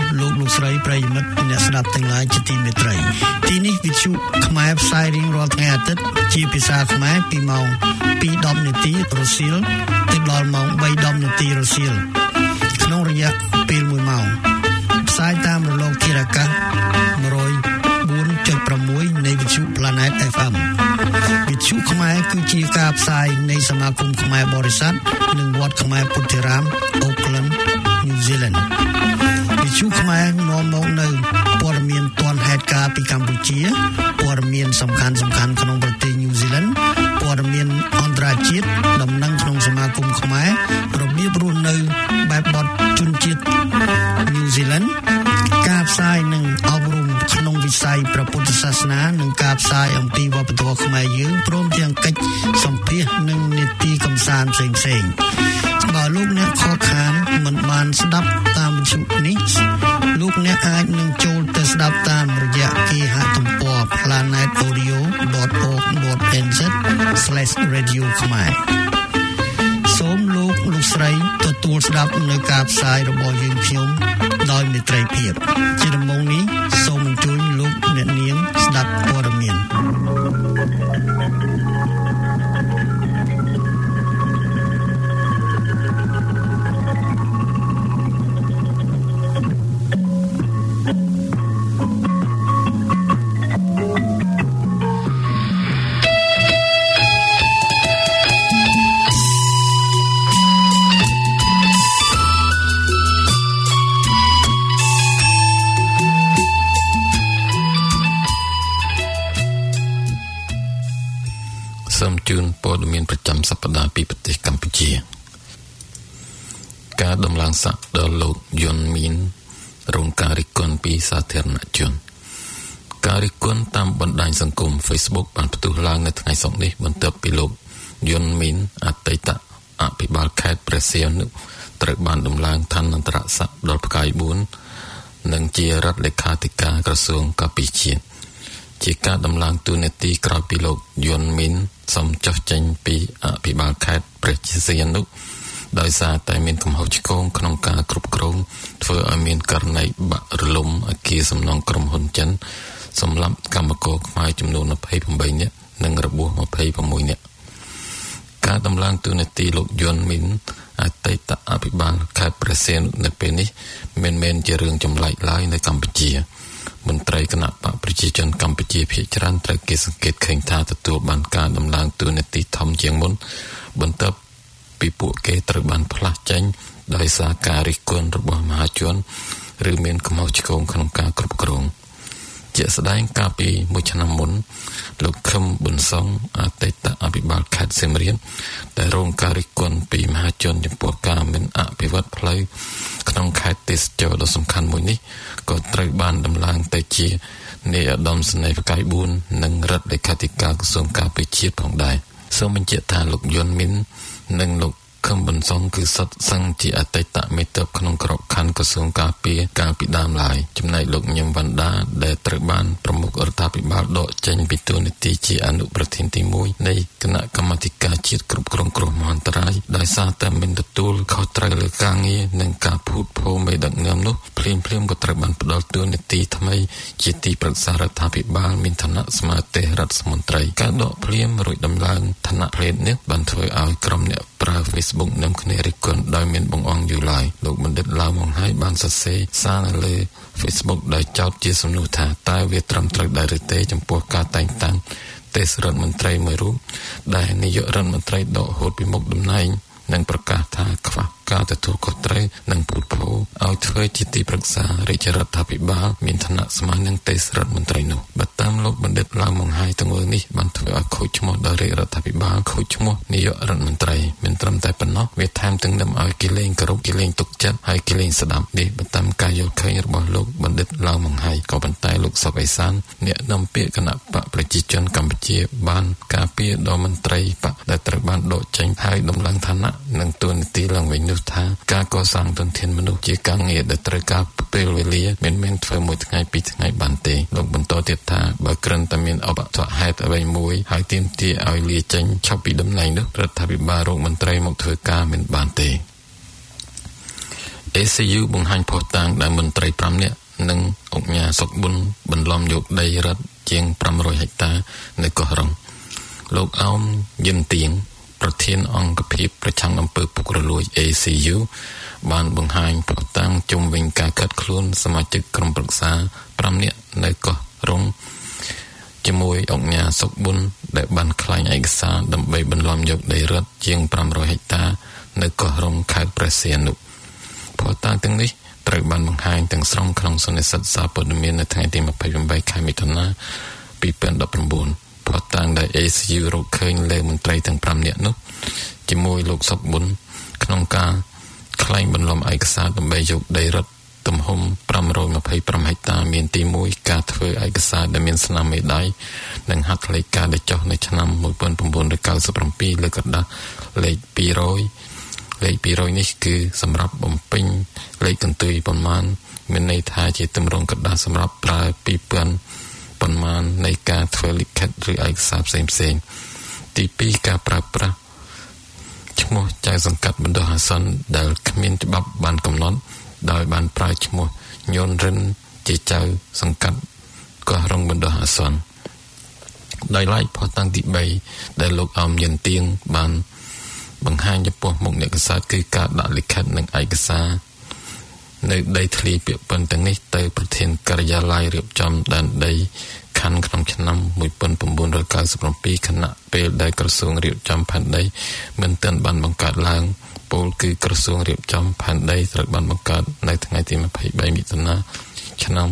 លោកស្រីប្រិយមិត្តអ្នកស្ដាប់ទាំងឡាយជាទីមេត្រីទីនេះវិទ្យុខ្មែរផ្សាយរៀងរាល់ថ្ងៃអាទិត្យជាភាសាខ្មែរពីម៉ោង 2:10 នាទីរសៀលទៅដល់ម៉ោង 3:10 នាទីរសៀលក្នុងរយៈពេល1ម៉ោងផ្សាយតាមរលកធាតុអាកាស 104.6 នៃវិទ្យុ Planet FM វិទ្យុខ្មែរគឺជាការផ្សាយនៃសមាគមខ្មែរបរិស័ទនិងវត្តខ្មែរពុទ្ធិរាម Auckland New Zealand វិទ្យុខ្មែរនាំមកនៅព័ត៌មានទាន់ហេតុការណ៍ពីកម្ពុជាព័ត៌មានសំខាន់ៗក្នុងប្រទេស New Zealand ព័ត៌មានអន្តរជាតិដំណឹងក្នុងសមាគមខ្មែររបៀបរស់នៅបែបបទជនជាតិ New Zealand ការផ្សាយនិងអប់រំក្នុងវិស័យព្រះពុទ្ធសាសនានិងការផ្សាយអំពីវប្បធម៌ខ្មែរយើងព្រមទាំងកិច្ចសម្ភាសន៍និងនីតិកម្សាន្តផ្សេងៗបើលោកអ្នកខកខានមិនបានស្ដាប់តាមវិទ្យុនេះលោកអ្នកអាចនឹងចូលទៅស្ដាប់តាមរយៈគេហទំព័រ planetaudio.org.nz/radio ខ្មែរសូមលោកស្រីទទួលស្ដាប់នៅការផ្សាយរបស់យើងខ្ញុំដោយមេត្រីភាពជាដំបូងនេះសូមអញ្ជើញលោកអ្នកនាងស្ដាប់ព័ត៌មានសូមជូនព័ត៌មានប្រចាំសប្តាហ៍ពីប្រទេសកម្ពុជាការដំឡើងស័ក្តិដល់លោកយុនមីនរងការរិះគន់ពីសាធារណជនការរិះគន់តាមបណ្ដាញសង្គម Facebook បានផ្ទុះឡើងនៅថ្ងៃសុក្រនេះបន្ទាប់ពីលោកយុនមីនអតីតអភិបាលខេត្តព្រះសីហនុត្រូវបានដំឡើងឋានន្តរស័ក្តិដល់ផ្កាយ4និងជារដ្ឋលេខាធិការក្រសួងកាពីជាតិជាការដំឡើងតួនាទីក្រោយពីលោកយុនមីនសូមចុះចេញពីអភិបាលខេត្តព្រះសីហនុដោយសារតែមានកំហុសឆ្គងក្នុងការគ្រប់គ្រងធ្វើឲ្យមានករណីបាក់រលំអគារសំណង់ក្រុមហ៊ុនចិនសម្រាប់កម្មករខ្មែរចំនួន28នាក់និងរបួស26នាក់ការដំឡើងតួនាទីលោកយុនមីនអតីតអភិបាលខេត្តព្រះសីហនុនៅពេលនេះមិនមែនជារឿងចម្លែកឡើយនៅកម្ពុជាមន្ត្រីគណៈបកប្រជាជនកម្ពុជាភាគច្រើនត្រូវគេសង្កេតឃើញថាទទួលបានការដំឡើងតួនាទីធំជាងមុនបន្ទាប់ពីពួកគេត្រូវបានផ្លាស់ចេញដោយសារការរិះគន់របស់មហាជនឬមានកំហុសឆ្គងក្នុងការគ្រប់គ្រងជាក់ស្ដែងកាលពីមួយឆ្នាំមុនលោកខឹមប៊ុនសុងអតីតអភិបាលខេត្តសៀមរាបដែលរងការរិះគន់ពីមហាជនចំពោះការមិនអភិវឌ្ឍផ្លូវក្នុងខេត្តទេសចរដ៏សំខាន់មួយនេះក៏ត្រូវបានដំឡើងទៅជានាយឧត្តមសេនីយ៍ផ្កាយ4និងរដ្ឋលេខាធិការក្រសួងការពារជាតិផងដែរសូមបញ្ជាក់ថាលោកយុនមីននិងលោកខឹមប៊ុនសុងគឺសុទ្ធសឹងជាអតីតមេតបក្នុងក្របខ័ណ្ឌក្រសួងការពារកាលពីដើមឡើយចំណែកលោកញឹមវណ្ដាដែលត្រូវបានប្រមុខរដ្ឋាភិបាលដកចេញពីតួនាទីជាអនុប្រធានទី1នៃគណៈកម្មាធិការជាតិគ្រប់គ្រងគ្រោះមហន្តរាយដោយសារតែមិនទទួលខុសត្រូវលើការងារនិងការភូតភរមេដឹកនាំនោះភ្លាមក៏ត្រូវបានផ្ដល់តួនាទីថ្មីជាទីប្រឹក្សារដ្ឋាភិបាលមានឋានៈស្មើទេរដ្ឋមន្ត្រីការដកភ្លាមរួចដំឡើងឋានៈភ្លាមនេះបានធ្វើឲ្យក្រុមអ្នកប្រើ Facebook នាំគ្នារិះគន់ដោយមានបង្អង់យូរឡើយលោកបណ្ឌិតឡាវម៉ុងហៃបានសរសេរសារនៅលើ Facebook ដោយចោទជាសំណួរថាតើវាត្រឹមត្រូវដែរឬទេចំពោះការតែងតាំងទេសរដ្ឋមន្ត្រីមួយរូបដែលនាយករដ្ឋមន្ត្រីដកហូតពីមុខតំណែងនិងប្រកាសថាខ្វះការទទួលខុសត្រូវនិងពូតភរឲ្យធ្វើជាទីប្រឹក្សារាជរដ្ឋាភិបាលមានឋានៈស្មើនឹងទេសរដ្ឋមន្ត្រីនោះបើតាមលោកបណ្ឌិតឡាវម៉ុងហៃទង្វើនេះបានធ្វើឲ្យខូចឈ្មោះដល់រាជរដ្ឋាភិបាលខូចឈ្មោះនាយករដ្ឋមន្ត្រីមិនត្រឹមតែប៉ុណ្ណោះវាថែមទាំងនាំឲ្យគេលែងគោរពគេលែងទុកចិត្តហើយគេលែងស្ដាប់នេះបើតាមការយល់ឃើញរបស់លោកបណ្ឌិតឡាវម៉ុងហៃក៏ប៉ុន្តែលោកសុកអេសានអ្នកនាំពាក្យគណៈបកប្រជាជនកម្ពុជាបានការពារដល់មន្ត្រីបកដែលត្រូវបានដកចេញហើយដំឡើងឋានៈនិងតួនាទីឡើងវិញនោះថាការកសាងធនធានមនុស្សជាការងារដែលត្រូវការពេលវេលាមិនមែនធ្វើមួយថ្ងៃពីរថ្ងៃបានទេលោកបន្តទៀតថាបើគ្រាន់តែមានឧបទ្ទវហេតុអ្វីមួយហើយទាមទារឲ្យលាចេញឆាប់ពីតំណែងនោះរដ្ឋាភិបាលរកមន្ត្រីមកធ្វើការមិនបានទេ ACU បង្ហាញភស្តុតាងដែលមន្ត្រី5នាក់និងអង្គការសុកប៊ុនបន្លំយកដីរដ្ឋជាង500ហិកតានៅកោះរ៉ុងលោកអោមយិនទៀងប្រធានអង្គភាពប្រឆាំងអំពើពុករលួយ ACU បានបង្ហាញភស្តុតាងជុំវិញការកាត់ខ្លួនសមាជិកក្រុមប្រឹក្សា5នាក់នៅកោះរ៉ុងជាមួយអង្គការសុកប៊ុនដែលបានក្លែងឯកសារដើម្បីបន្លំយកដីរដ្ឋជាង500ហិកតានៅកោះរ៉ុងខេត្តព្រះសីហនុភស្តុតាងទាំងនេះត្រូវបានបង្ហាញទាំងស្រុងក្នុងសន្និសីទសារព័ត៌មាននៅថ្ងៃទី28ខែមិថុនា2019ភស្តុតាងដែល ACU រកឃើញលើមន្ត្រីទាំង5នាក់នោះជាមួយលោកសុកប៊ុនក្នុងការក្លែងបន្លំឯកសារដើម្បីយកដីរដ្ឋទំហំ525ហិកតាមានទី1ការធ្វើឯកសារដែលមានស្នាមមេដៃនិងហត្ថលេខាដែលចុះនៅឆ្នាំ1997លើក្រដាសលេខ200លេខ200នេះគឺសម្រាប់បំពេញលេខកន្ទុយប៉ុន្មានមានន័យថាជាទម្រង់ក្រដាសសម្រាប់ប្រើ2000ប៉ុន្មាននៃការធ្វើលិខិតឬឯកសារផ្សេងៗទី2ការប្រើប្រាស់ឈ្មោះចៅសង្កាត់បណ្ដោះអាសន្នដែលគ្មានច្បាប់បានកំណត់ដោយបានប្រើឈ្មោះញ៉ុនរិនជាចៅសង្កាត់កោះរ៉ុងបណ្ដោះអាសន្នដោយឡែកភស្តុតាងទី3ដែលលោកអមយិនទៀងបានបង្ហាញចំពោះមុខអ្នកកសែតគឺការដាក់លិខិតនិងឯកសារនៅដីធ្លីពាក្យប៉ុនទាំងនេះទៅប្រធានការិយាល័យរៀបចំដែនដីខណ្ឌក្នុងឆ្នាំ1997ខណៈពេលដែលក្រសួងរៀបចំផែនដីមិនទាន់បានបង្កើតឡើងពលគឺក្រសួងរៀបចំផែនដីត្រូវបានបង្កើតនៅថ្ងៃទី23មិថុនាឆ្នាំ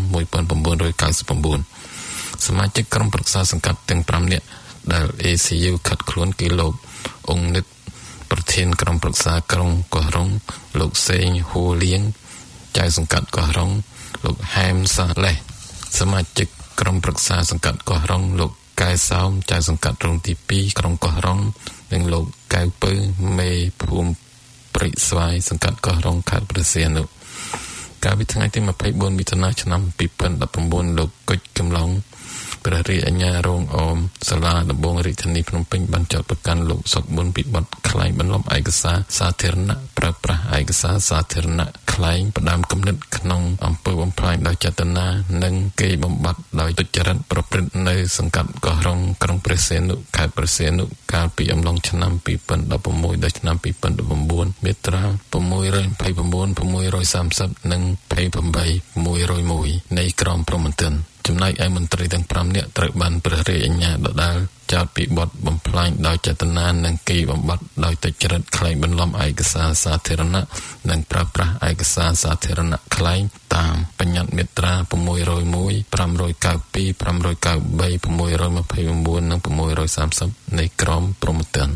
1999សមាជិកក្រុមប្រឹក្សាសង្កាត់ទាំង5នាក់ដែល ACU ខាត់ខ្លួនគឺលោកអង្គនិតប្រធានក្រុមប្រឹក្សាក្រុងកោះរ៉ុងលោកសេងហួរលៀងចៅសង្កាត់កោះរ៉ុងលោកហែមសាឡេះសមាជិកក្រុមប្រឹក្សាសង្កាត់កោះរ៉ុងលោកកែសោមចៅសង្កាត់រងទី2ក្រុងកោះរ៉ុងនិងលោកកៅពៅមេភូមិព្រៃស្វាយសង្កាត់កោះរ៉ុងខេត្តព្រះសីហនុកាលពីថ្ងៃទី24មិថុនាឆ្នាំ2019លោកគុជកំឡុងព្រះរាជអាជ្ញារងអមសាលាដំបងរាជធានីភ្នំពេញបានចាត់ប្រកាន់លោកសុកប៊ុនពីបទក្លែងបន្លំឯកសារសាធារណៈប្រើប្រាស់ឯកសារសាធារណៈក្លែងផ្ដាំគំនិតក្នុងអំពើបំផ្លាញដោយចេតនានិងគេបំបត្តិដោយទុច្ចរិតប្រព្រឹត្តនៅសង្កាត់កោះរ៉ុងក្រុងព្រះសីហនុខេត្តព្រះសីហនុកាលពីអំឡុងឆ្នាំ2016ដល់ឆ្នាំ2019មាត្រា629 630និង28 នៃក្រមព្រហ្មទណ្ឌចំណែកឯមន្ត្រីទាំង5នាក់ត្រូវបានព្រះរាជអាជ្ញាដដាលចោទពីបទបំផ្លាញដោយចេតនានិងគេបំបត្តិដោយទុច្ចរិតក្លែងបន្លំឯកសារសាធារណៈនិងប្រើប្រាស់ឯកសារសាធារណៈក្លែងតាមបញ្ញត្តិមាត្រា601 592 593 629និង630នៃក្រមព្រហ្មទណ្ឌ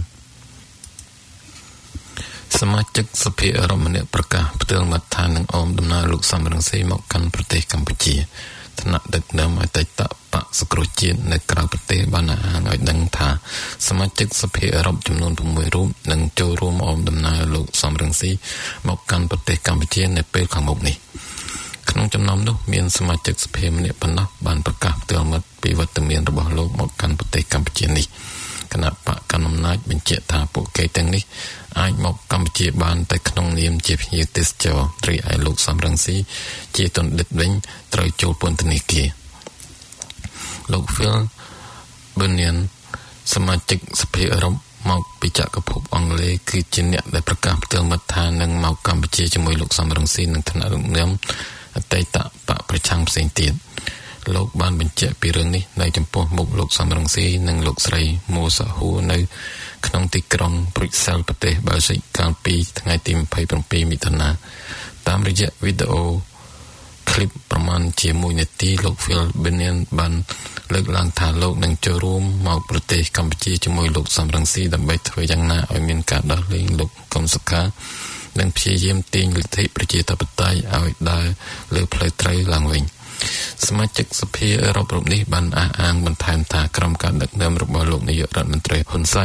សមាជិកសភាអឺរ៉ុបម្នាក់ប្រកាសផ្ទាល់មាត់ថានឹងអមដំណើរលោកសំរងស៊ីមកកាន់ប្រទេសកម្ពុជាថ្នាក់ដឹកនាំអតីតបក្សសង្គ្រោះជាតិនៅក្រៅប្រទេសបានអាងឲ្យដឹងថាសមាជិកសភាអឺរ៉ុបចំនួន6រូបនឹងចូលរួមអមដំណើរលោកសំរងស៊ីមកកាន់ប្រទេសកម្ពុជានៅពេលខាងមុខនេះក្នុងចំណោមនោះមានសមាជិកសភាម្នាក់ប៉ុណ្ណោះបានប្រកាសផ្ទាល់មាត់ពីវត្តមានរបស់លោកមកកាន់ប្រទេសកម្ពុជានេះគណៈបកកណ្ដាលអំណាចបញ្ជាក់ថាពួកគេទាំងនេះអាចមកកម្ពុជាបានតែក្នុងនាមជាភ្ញៀវទេសចររីឯលោកសំរងស៊ីជាទណ្ឌិតវិញត្រូវចូលពន្ធនាគារលោក Phil Bunyan សមាជិកសភាអឺរ៉ុបមកពីចក្រភពអង់គ្លេសគឺជាអ្នកដែលប្រកាសផ្ទាល់មាត់ថានឹងមកកម្ពុជាជាមួយលោកសំរងស៊ីនិងថ្នាក់ដឹកនាំអតីតបកប្រឆាំងផ្សេងទៀតលោកបានបញ្ជាក់ពីរឿងនេះនៅចំពោះមុខលោកសំរងស៊ីនិងលោកស្រីម៉ូសាហួរនៅក្នុងទីក្រុងព្រុចសែលប្រទេសបែលហ្សិកកាលពីថ្ងៃទី27មិថុនាតាមរយៈវីដេអូឃ្លីបប្រមាណជា1នាទីលោក Phil Bunyan បានលើកឡើងថាលោកនឹងចូលរួមមកប្រទេសកម្ពុជាជាមួយលោកសំរងស៊ីដើម្បីធ្វើយ៉ាងណាឲ្យមានការដោះលែងលោកកុងសុខានិងព្យាយាមទាញលទ្ធិប្រជាធិបតេយ្យឲ្យដើរលើផ្លូវត្រូវឡើងវិញសមាជិកសភាអឺរ៉ុបរូបនេះបានអះអាងបន្ថែមថាក្រុមការដឹកនាំរបស់លោកនាយករដ្ឋមន្ត្រីហ៊ុនសែន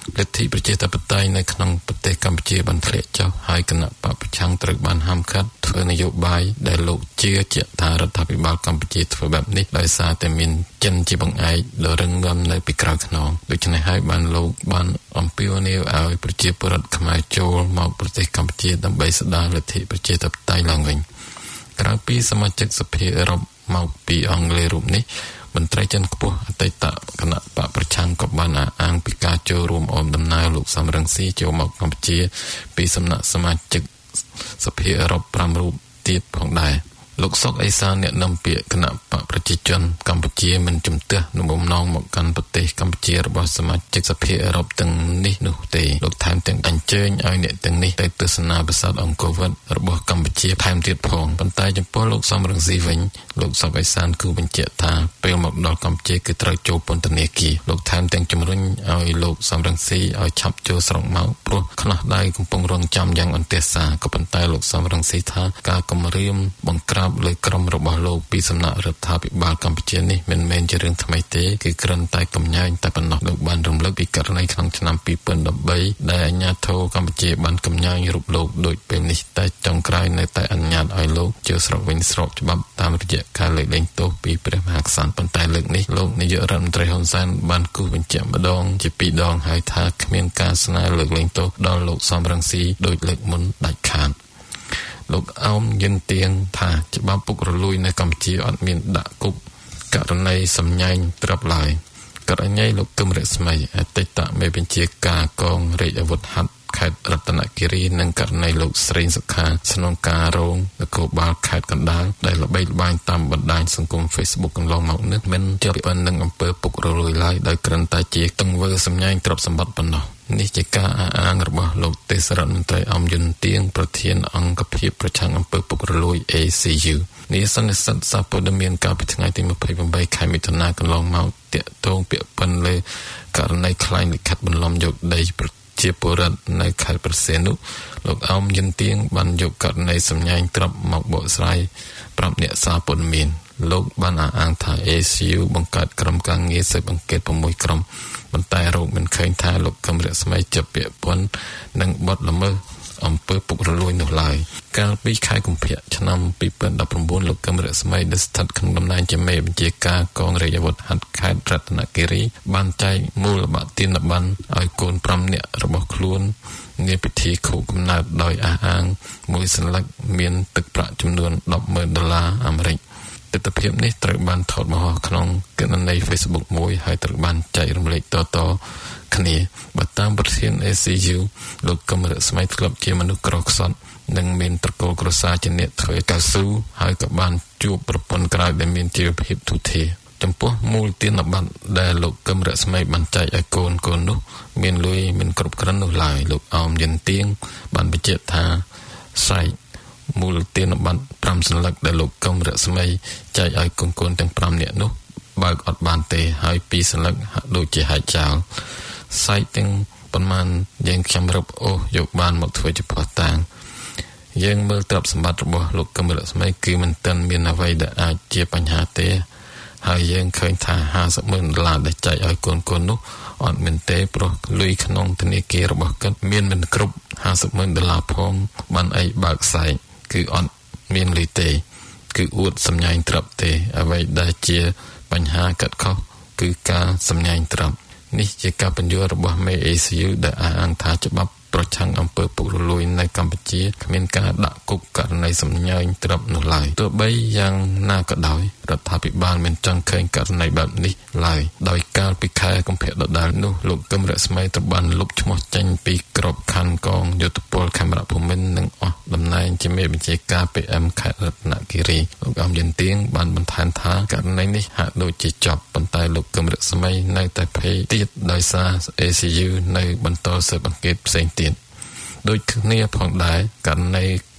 លទ្ធិប្រជាធិបតេយ្យនៅក្នុងប្រទេសកម្ពុជាបានធ្លាក់ចុះហើយគណៈបព្វប្រឆាំងត្រូវបានហាមឃាត់ធ្វើនយោបាយដែលលោកជឿជាក់ថារដ្ឋាភិបាលកម្ពុជាធ្វើបែបនេះដោយសារតែមានចិនជាបង្អែកដ៏រឹងមាំនៅពីក្រោយខ្នងដូច្នេះហើយបានលោកបានអំពាវនាវឲ្យប្រជាពលរដ្ឋខ្មែរចូលមកប្រទេសកម្ពុជាដើម្បីស្ដារលទ្ធិប្រជាធិបតេយ្យឡើងវិញក្រៅពីសមាជិកសភាអឺរ៉ុបមកពីអង់គ្លេសរូបនេះមន្ត្រីជាន់ខ្ពស់អតីតគណៈបកប្រឆាំងក៏បានអះអាងពីការចូលរួមអមដំណើរលោកសំរងស៊ីចូលមកកម្ពុជាពីសំណាក់សមាជិកសភាអឺរ៉ុប5រូបទៀតផងដែរលោកសុកអេសានអ្នកនាំពាក្យគណៈបកប្រជាជនកម្ពុជាមិនជំទាស់នឹងបំណងមកកាន់ប្រទេសកម្ពុជារបស់សមាជិកសភាអឺរ៉ុបទាំងនេះនោះទេលោកថែមទាំងអញ្ជើញឲ្យអ្នកទាំងនេះទៅទស្សនាប្រាសាទអង្គរវត្តរបស់កម្ពុជាថែមទៀតផងប៉ុន្តែចំពោះលោកសំរងស៊ីវិញលោកសុកអេសានគឺបញ្ជាក់ថាពេលមកដល់កម្ពុជាគឺត្រូវចូលពន្ធនាគារលោកថែមទាំងជំរុញឲ្យលោកសំរងស៊ីឲ្យឆាប់ចូលស្រុកមកព្រោះខ្នោះដៃកំពុងរងចាំយ៉ាងអន្ទះសារក៏ប៉ុន្តែលោកសំរងស៊ីថាការគម្រាមបង្ក្រាបលើក្រុមរបស់លោកពីសំណាក់រដ្ឋាភិបាលកម្ពុជានេះមិនមែនជារឿងថ្មីទេគឺគ្រាន់តែកំញែងតែប៉ុណ្ណោះលោកបានរំលឹកពីករណីក្នុងឆ្នាំ2013ដែលអាជ្ញាធរកម្ពុជាបានកំញែងរូបលោកដូចពេលនេះតែចុងក្រោយនៅតែអនុញ្ញាតឲ្យលោកចូលស្រុកវិញស្របច្បាប់តាមរយៈការលើកលែងទោសពីព្រះមហាក្សត្រប៉ុន្តែលើកនេះលោកនាយករដ្ឋមន្ត្រីហ៊ុនសែនបានគូសបញ្ជាក់ម្ដងជាពីរដងហើយថាគ្មានការស្នើលើកលែងទោសដល់លោកសំរងស៊ីដោយលើកមុនដាច់ខាតលោកអោមយិនទៀងថាច្បាប់ពុករលួយនៅកម្ពុជាអត់មានដាក់គុកករណីសម្ញែងទ្រព្យឡើយករណីលោកគឹមរស្មីអតីតមេបញ្ជាការកងរាជអាវុធហត្ថខេត្តរតនគិរីនិងករណីលោកស្រីសុខាស្នងការរងនគរបាលខេត្តកណ្ដាលដែលល្បីល្បាញតាមបណ្ដាញសង្គម Facebook កន្លងមកនេះមិនជាប់ពាក់នឹងអំពើពុករលួយឡើយដោយគ្រាន់តែជាទង្វើសម្ញែងទ្រព្យសម្បត្តិប៉ុណ្ណោះនេះជាការអះអាងរបស់លោកទេសរដ្ឋមន្ត្រីអមយុនទៀងប្រធានអង្គភិបប្រឆាំងអំពើពុករលួយ ACU នេះសន្និសីទសារព័ត៌មានកាលពីថ្ងៃទី28ខែមិថុនាកន្លងមកតាក់ទងពាក់ព័ន្ធលើករណីក្លែងលិខិតបន្លំយកដីជាពលរដ្ឋនៅខេត្តប្រសេនុលោកអោមយិនទៀងបានយកករណីសម្ញែងទ្រព្យមកបកស្រាយប្រាប់អ្នកសារព័ត៌មានលោកបានអះអាងថា ACU បង្កើតក្រុមការងារស៊ើបអង្កេត6ក្រុមប៉ុន្តែរកមិនឃើញថាលោកកឹមរស្មីជាប់ពាក់ព័ន្ធនឹងបទល្មើសអំពើពុករលួយនោះឡើយកាលពីខែកុម្ភៈឆ្នាំ2019លោកកឹមរស្មីដែលស្ថិតក្នុងតំណែងជាមេបញ្ជាការកងរាជអាវុធហត្ថខេត្តរតនគិរីបានចែកមូលបទានប័ណ្ណឲ្យកូន5នាក់របស់ខ្លួននាពិធីខួបកំណើតដោយអះអាងមួយសន្លឹកមានទឹកប្រាក់ចំនួន$10,000អាមេរិកទិដ្ឋភាពនេះត្រូវបានថតបង្ហោះក្នុងគណនី Facebook មួយហើយត្រូវបានចែករំលែកតគ្នាបើតាមប្រធាន ACU លោកកឹមរស្មីធ្លាប់ជាមនុស្សក្រខ្សត់និងមានត្រកូលគ្រួសារជាអ្នកធ្វើកៅស៊ូហើយក៏បានជួបប្រពន្ធក្រោយដែលមានជីវភាពទុធាចំពោះមូលទានប័ណ្ណដែលលោកកឹមរស្មីបានចែកឲ្យកូននោះមានលុយមិនគ្រប់គ្រាន់នោះឡើយលោកអោមយិនទៀងបានបញ្ជាក់ថាសាច់មូលទានប័ណ្ណ5សន្លឹកដែលលោកកឹមរស្មីចែកឲ្យកូនទាំង5នាក់នោះបើកអត់បានទេហើយ2សន្លឹកហាក់ដូចជាហែកចោលសាច់ទាំងប៉ុន្មានយើងខ្ញុំរឹបអូសយកបានមកធ្វើជាភស្តុតាងយើងមើលទ្រព្យសម្បត្តិរបស់លោកកឹមរស្មីគឺមិនទាន់មានអ្វីដែលអាចជាបញ្ហាទេហើយយើងឃើញថា$50,000ដែលចែកឲ្យកូននោះអត់មែនទេព្រោះលុយក្នុងធនាគាររបស់គាត់មានមិនគ្រប់$50,000ផងបានអីបើកខ្សែគឺអត់មានលុយទេគឺអួតសម្ញែងទ្រព្យទេអ្វីដែលជាបញ្ហាកាត់ខុសគឺការសម្ញែងទ្រព្យនេះជាការបញ្យល់របស់មេ ACU ដែលអះអាងថាច្បាប់ប្រឆាំងអំពើពុករលួយនៅកម្ពុជាគ្មានការដាក់គុកករណីសម្ញែងទ្រព្យនោះឡើយទោះបីយ៉ាងណាក៏ដោយរដ្ឋាភិបាលមិនចង់ឃើញករណីបែបនេះឡើយដោយកាលពីខែកុម្ភៈដដែលនោះលោកកឹមរស្មីត្រូវបានលុបឈ្មោះចេញពីក្របខ័ណ្ឌកងយោធពលខេមរភូមិន្ទនិងអស់តំណែងជាមេបញ្ជាការ PM ខេត្តរតនគិរីលោកអមយិនទៀងបានបន្ថែមថាករណីនេះហាក់ដូចជាចប់ប៉ុន្តែលោកកឹមរស្មីនៅតែភ័យទៀតដោយសារ ACU នៅបន្តស៊ើបអង្កេតផ្សេងទៀតដូចគ្នាផងដែរករណី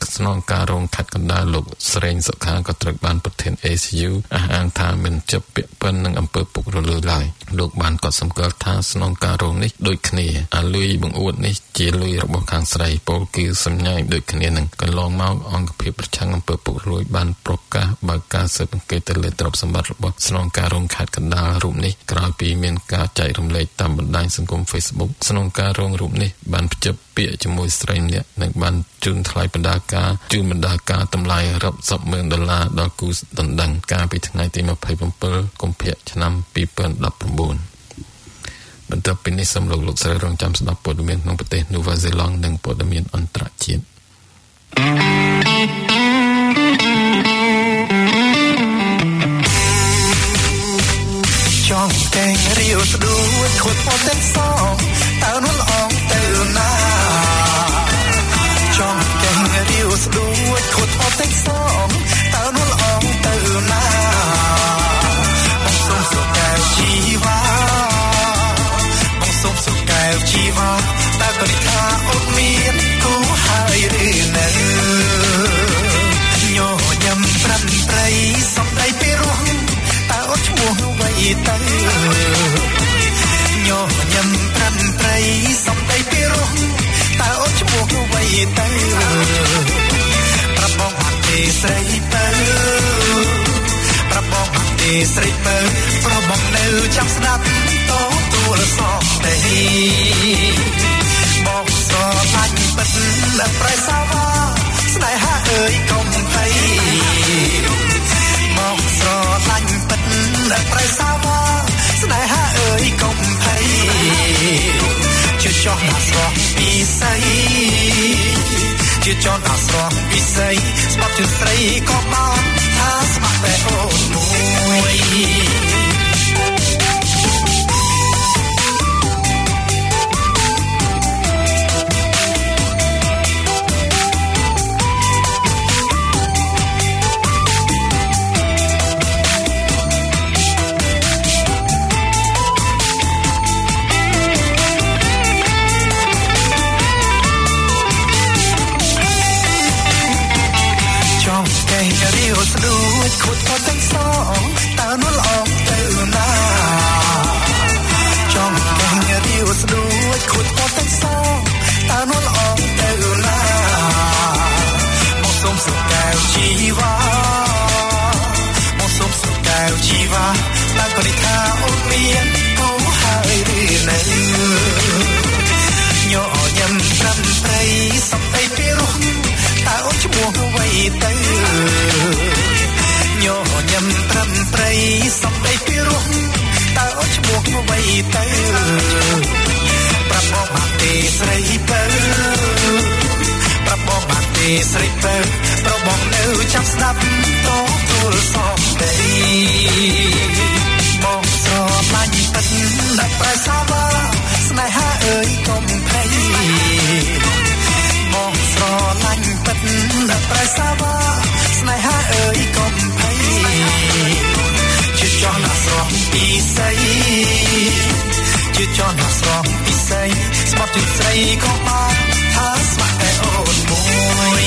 ស្នងការរងខេត្តកណ្ដាលលោកស្រេងសុខាក៏ត្រូវបានប្រធាន ACU អះអាងថាមិនជាប់ពាក់ព័ន្ធនឹងអំពើពុករលួយឡើយលោកបានកត់សម្គាល់ថាស្នងការរងនេះដូចគ្នាអាលុយបង្អួតនេះជាលុយរបស់ខាងស្រីពលគឺសំញ៉ាយដូចគ្នានឹងកន្លងមកអង្គភាពប្រឆាំងអំពើពុករលួយបានប្រកាសបើកការស៊ើបអង្កេតទៅលើទ្រព្យសម្បត្តិរបស់ស្នងការរងខេត្តកណ្ដាលរូបនេះក្រោយពីមានការចែករំលែកតាមបណ្ដាញសង្គម Facebook ស្នងការរងរូបនេះបានភ្ជាប់ពាក្យជាមួយស្រីម្នាក់និងបានជូនថ្លៃបណ្ដាការតម្លៃរាប់សិបម៉ឺនដុល្លារដល់គូដណ្ដឹងកាលពីថ្ងៃទី27កុម្ភៈឆ្នាំ2019បន្ទាប់ពីនេះសូមលោកស្រីរងចាំស្ដាប់ព័ត៌មានក្នុងប្រទេសនូវែលសេឡង់និងព័ត៌មានអន្តរជាតិចង់តែងរាវស្ដួចខូចពោទាំងសងតើនោះល្អទៅណាចង់តែងរាវស្ដួចខូចពោទាំងសងតើនោះល្អទៅណាបងសូមសុខែជីវ៉ាបងសូមសុខែជីវ៉ាតើក៏ថាអូនមានគូហើយឬនៅញញឹមប្រំប្រៃសំដីពីរោះតើអូនឈ្មោះអ្វីទៅញញឹមប្រំប្រៃសំដីពីរោះតើអូនឈ្មោះអ្វីទៅប្របងអត់ទេស្រីទៅប្របងអត់ទេស្រីទៅប្របងនៅចាំស្ដាប់តទួលសោកទេបងស្រឡាញ់ពិតและប្រៃសាវ៉ាស្នេហាអើយកុំភ័យមកស្រឡាញ់ពិតและប្រៃសាវ៉ាស្នេហាអើយកុំភ័យជាចោះដាក់ស្រស់ពីស័យជាចោះដាក់ស្រស់ពីស័យស្បត់ជាស្រីក៏បានថាស្ម័គ្រតែអូនមួយស្ដួចខូចពោទាំងសងតើនោះល្អទៅណាចង់តែងរាវស្ដួចខូចពោទាំងសងតើនោះល្អទៅណាមកសូមសុខកែវជីវ៉ាមកសូមសុខកែវជីវ៉ាតើក៏ថាអូនមានគូហើយឬនៅញញឹមប្រំប្រៃសំដីពីរោះតើអូនឈ្មោះអ្វីទៅញញឹមប្រំប្រៃសំដីពីរោះតើអូនឈ្មោះអ្វីទៅប្រាប់បងបានទេស្រីបើប្រាប់បងបានទេស្រីបើប្របងនៅចាំស្ដាប់តទួលសោកទេបងស្រឡាញ់ពិតและប្រៃសាវ៉ាស្នេហាអើយកុំភ័យបងស្រឡាញ់ពិតและប្រៃសាវ៉ាស្នេហាអើយកុំភ័យជាចោះដាក់ស្រស់ពីស័យជាចោះដាក់ស្រស់ពីស័យស្បត់ជាស្រីក៏បានថាស្ម័គ្រតែអូនមួយ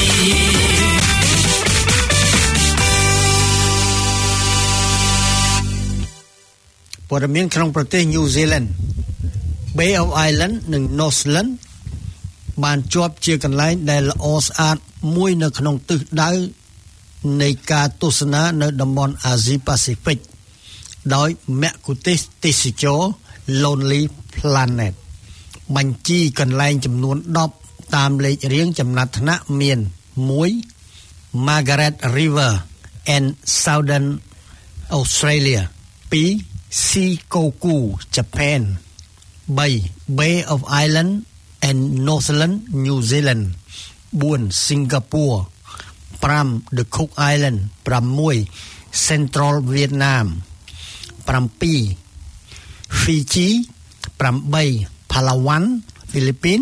ព័ត៌មានក្នុងប្រទេស New Zealand Bay of Island និង Northland បានជាប់ជាកន្លែងដែលល្អស្អាតមួយនៅក្នុងទិសដៅនៃការទស្សនានៅតំបន់អាស៊ីប៉ាស៊ីហ្វិកដោយមគ្គុទ្ទេសក៍ទេសចរណ៍ Lonely Planet បញ្ជីកន្លែងចំនួន10តាមលេខរៀងចំណាត់ថ្នាក់មាន1 Margaret River and Southern Australia 2 Shikoku Japan 3 Bay of Island and Northland New Zealand 4 Singapore 5 The Cook Island 6 Central Vietnam 7 Fiji 8 Palawan Philippines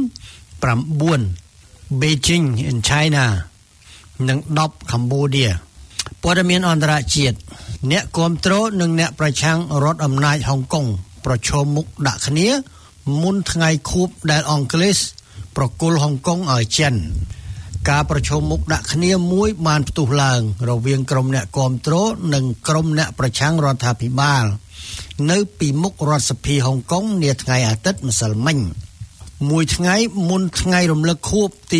9 Beijing in China និង10 Cambodia ព័ត៌មានអន្តរជាតិអ្នកគាំទ្រនិងអ្នកប្រឆាំងរដ្ឋអំណាចហុងកុងប្រឈមមុខដាក់គ្នាមុនថ្ងៃខួបដែលអង់គ្លេសប្រគល់ហុងកុងឲ្យចិនការប្រជុំមុខដាក់គ្នាមួយបានផ្ទុះឡើងរវាងក្រុមអ្នកគាំទ្រនិងក្រុមអ្នកប្រឆាំងរដ្ឋាភិបាលនៅពីមុខរដ្ឋសភាហុងកុងនាថ្ងៃអាទិត្យម្សិលមិញមួយថ្ងៃមុនថ្ងៃរំលឹកខួបទី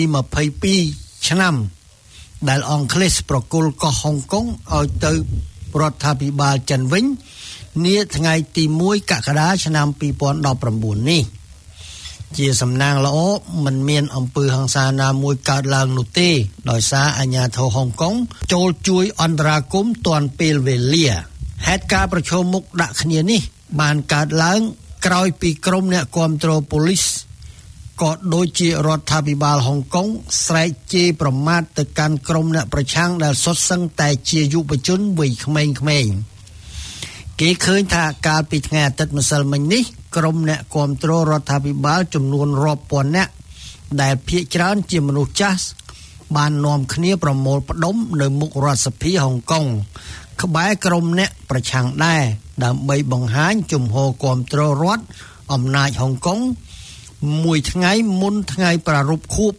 22ឆ្នាំដែលអង់គ្លេសប្រគល់កោះហុងកុងឲ្យទៅរដ្ឋាភិបាលចិនវិញនាថ្ងៃទី1កក្កដាឆ្នាំ2019នេះជាសំណាងល្អមិនមានអំពើហិង្សាណាមួយកើតឡើងនោះទេដោយសារអាជ្ញាធរហុងកុងចូលជួយអន្តរាគមន៍ទាន់ពេលវេលាហេតុការណ៍ប្រជុំមុខដាក់គ្នានេះបានកើតឡើងក្រោយពីក្រុមអ្នកគាំទ្រប៉ូលីសក៏ដូចជារដ្ឋាភិបាលហុងកុងស្រែកជេរប្រមាថទៅកាន់ក្រុមអ្នកប្រឆាំងដែលសុទ្ធសឹងតែជាយុវជនវ័យក្មេងៗគេឃើញថាកាលពីថ្ងៃអាទិត្យម្សិលមិញនេះក្រុមអ្នកគាំទ្ររដ្ឋាភិបាលចំនួនរាប់ពាន់នាក់ដែលភាគច្រើនជាមនុស្សចាស់បាននាំគ្នាប្រមូលផ្ដុំនៅមុខរដ្ឋសភាហុងកុងក្បែរក្រុមអ្នកប្រឆាំងដែរដើម្បីបង្ហាញជំហរគាំទ្ររដ្ឋអំណាចហុងកុងមួយថ្ងៃមុនថ្ងៃប្រារព្ធខួប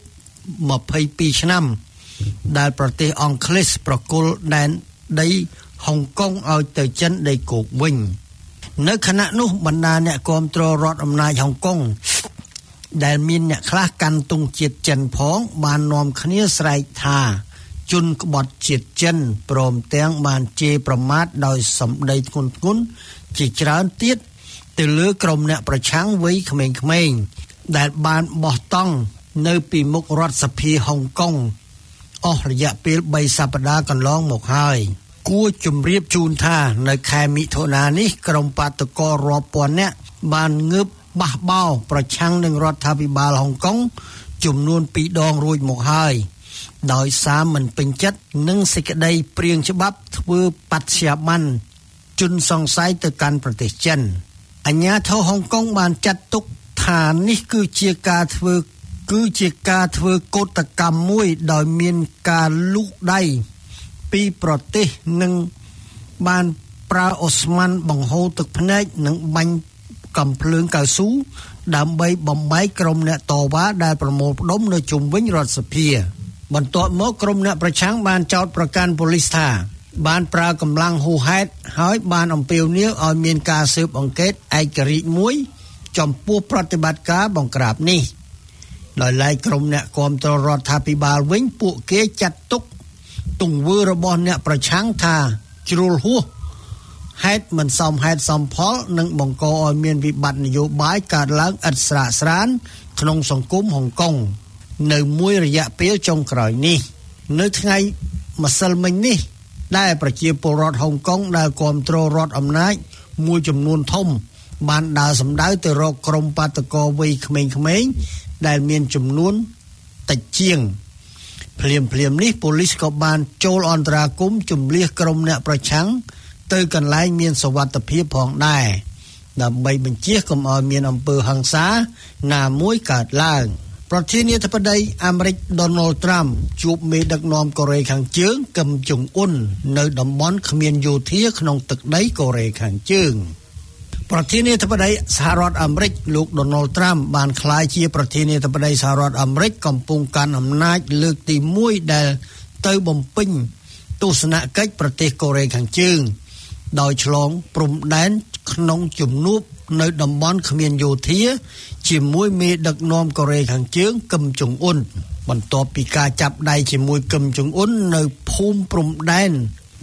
22ឆ្នាំដែលប្រទេសអង់គ្លេសប្រគល់ដែនដីហុងកុងឲ្យទៅចិនដីគោកវិញនៅខណៈនោះបណ្ដាអ្នកគាំទ្ររដ្ឋអំណាចហុងកុងដែលមានអ្នកខ្លះកាន់ទង់ជាតិចិនផងបាននាំគ្នាស្រែកថាជនក្បត់ជាតិចិនព្រមទាំងបានជេរប្រមាថដោយសម្ដីធ្ងន់ធ្ងរជាច្រើនទៀតទៅលើក្រុមអ្នកប្រឆាំងវ័យក្មេងៗដែលបានបោះតង់នៅពីមុខរដ្ឋសភាហុងកុងអស់រយៈពេល3សប្តាហ៍កន្លងមកហើយគួរជម្រាបជូនថានៅខែមិថុនានេះក្រុមបាតុកររាប់ពាន់នាក់បានងើបបះបោរប្រឆាំងនឹងរដ្ឋាភិបាលហុងកុងចំនួន2ដងរួចមកហើយដោយសារមិនពេញចិត្តនឹងសេចក្តីព្រាងច្បាប់ធ្វើបច្ឆាបន្នជនសង្ស័យទៅកាន់ប្រទេសចិនអាជ្ញាធរហុងកុងបានចាត់ទុកថានេះគឺជាការធ្វើកោតកម្មមួយដោយមានការលូកដៃពីប្រទេសនិងបានប្រើអូស្មန်បង្ហូរទឹកភ្នែកនិងបាញ់កំភ្លើងកៅស៊ូដើម្បីបំបែកក្រុមអ្នកតវ៉ាដែលប្រមូលផ្ដុំនៅជុំវិញរដ្ឋសភាបន្ទាប់មកក្រុមអ្នកប្រឆាំងបានចោទប្រកាន់ប៉ូលីសថាបានប្រើកម្លាំងហួសហេតុហើយបានអំពាវនាវឲ្យមានការស៊ើបអង្កេតឯករាជ្យមួយចំពោះប្រតិបត្តិការបង្ក្រាបនេះដោយឡែកក្រុមអ្នកគាំទ្ររដ្ឋាភិបាលវិញពួកគេចាត់ទុកទង្វើរបស់អ្នកប្រឆាំងថាជ្រុលហួសហេតុមិនសមហេតុសមផលនិងបង្កឲ្យមានវិបត្តិនយោបាយកើតឡើងឥតស្រាកស្រានក្នុងសង្គមហុងកុងនៅមួយរយៈពេលចុងក្រោយនេះនៅថ្ងៃម្សិលមិញនេះដែលប្រជាពលរដ្ឋហុងកុងដែលគាំទ្ររដ្ឋអំណាចមួយចំនួនធំបានដើរសម្ដៅទៅរកក្រុមបាតុករវ័យក្មេងៗដែលមានចំនួនតិចជាងភ្លាមនេះប៉ូលីសក៏បានចូលអន្តរាគមន៍ជម្លៀសក្រុមអ្នកប្រឆាំងទៅកន្លែងមានសុវត្ថិភាពផងដែរដើម្បីបញ្ជៀសកុំឲ្យមានអំពើហិង្សាណាមួយកើតឡើងប្រធានាធិបតីអាមេរិក Donald Trump ជួបមេដឹកនាំកូរ៉េខាងជើងគឹមចុងអ៊ុននៅតំបន់គ្មានយោធាក្នុងទឹកដីកូរ៉េខាងជើងប្រធានាធិបតីសហរដ្ឋអាមេរិកលោក Donald Trump បានក្លាយជាប្រធានាធិបតីសហរដ្ឋអាមេរិកកំពុងកាន់អំណាចលើកទី1ដែលទៅបំពេញទស្សនកិច្ចប្រទេសកូរ៉េខាងជើងដោយឆ្លងព្រំដែនក្នុងជំនួបនៅតំបន់គ្មានយោធាជាមួយមេដឹកនាំកូរ៉េខាងជើងគឹមចុងអ៊ុនបន្ទាប់ពីការចាប់ដៃជាមួយគឹមចុងអ៊ុននៅភូមិព្រំដែន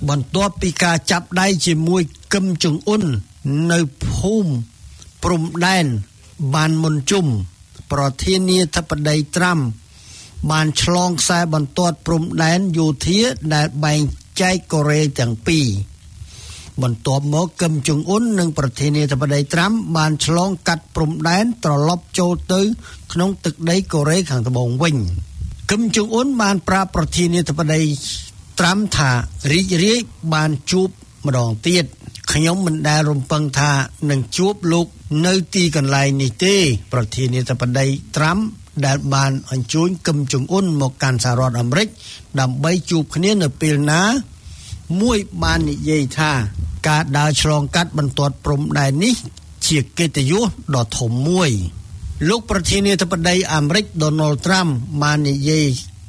នៅភូមិព្រំដែនបានមុនជុំប្រធានាធិបតីត្រាំបានឆ្លងខ្សែបន្ទាត់ព្រំដែនយោធាដែលបែងចែកកូរ៉េទាំងពីរបន្ទាប់មកគឹមចុងអ៊ុននិងប្រធានាធិបតីត្រាំបានឆ្លងកាត់ព្រំដែនត្រឡប់ចូលទៅក្នុងទឹកដីកូរ៉េខាងត្បូងវិញគឹមចុងអ៊ុនបានប្រាប់ប្រធានាធិបតីត្រាំថារីករាយបានជួបម្ដងទៀតខ្ញុំមិនដែលរំពឹងថានឹងជួបលោកនៅទីកន្លែងនេះទេប្រធានាធិបតីត្រាំដែលបានអញ្ជើញគឹមចុងអ៊ុនមកកាន់សហរដ្ឋអាមេរិកដើម្បីជួបគ្នានៅពេលណាមួយបាននិយាយថាការដើរឆ្លងកាត់បន្ទាត់ព្រំដែននេះជាកិត្តិយសដ៏ធំមួយលោកប្រធានាធិបតីអាមេរិក Donald Trump បាននិយាយ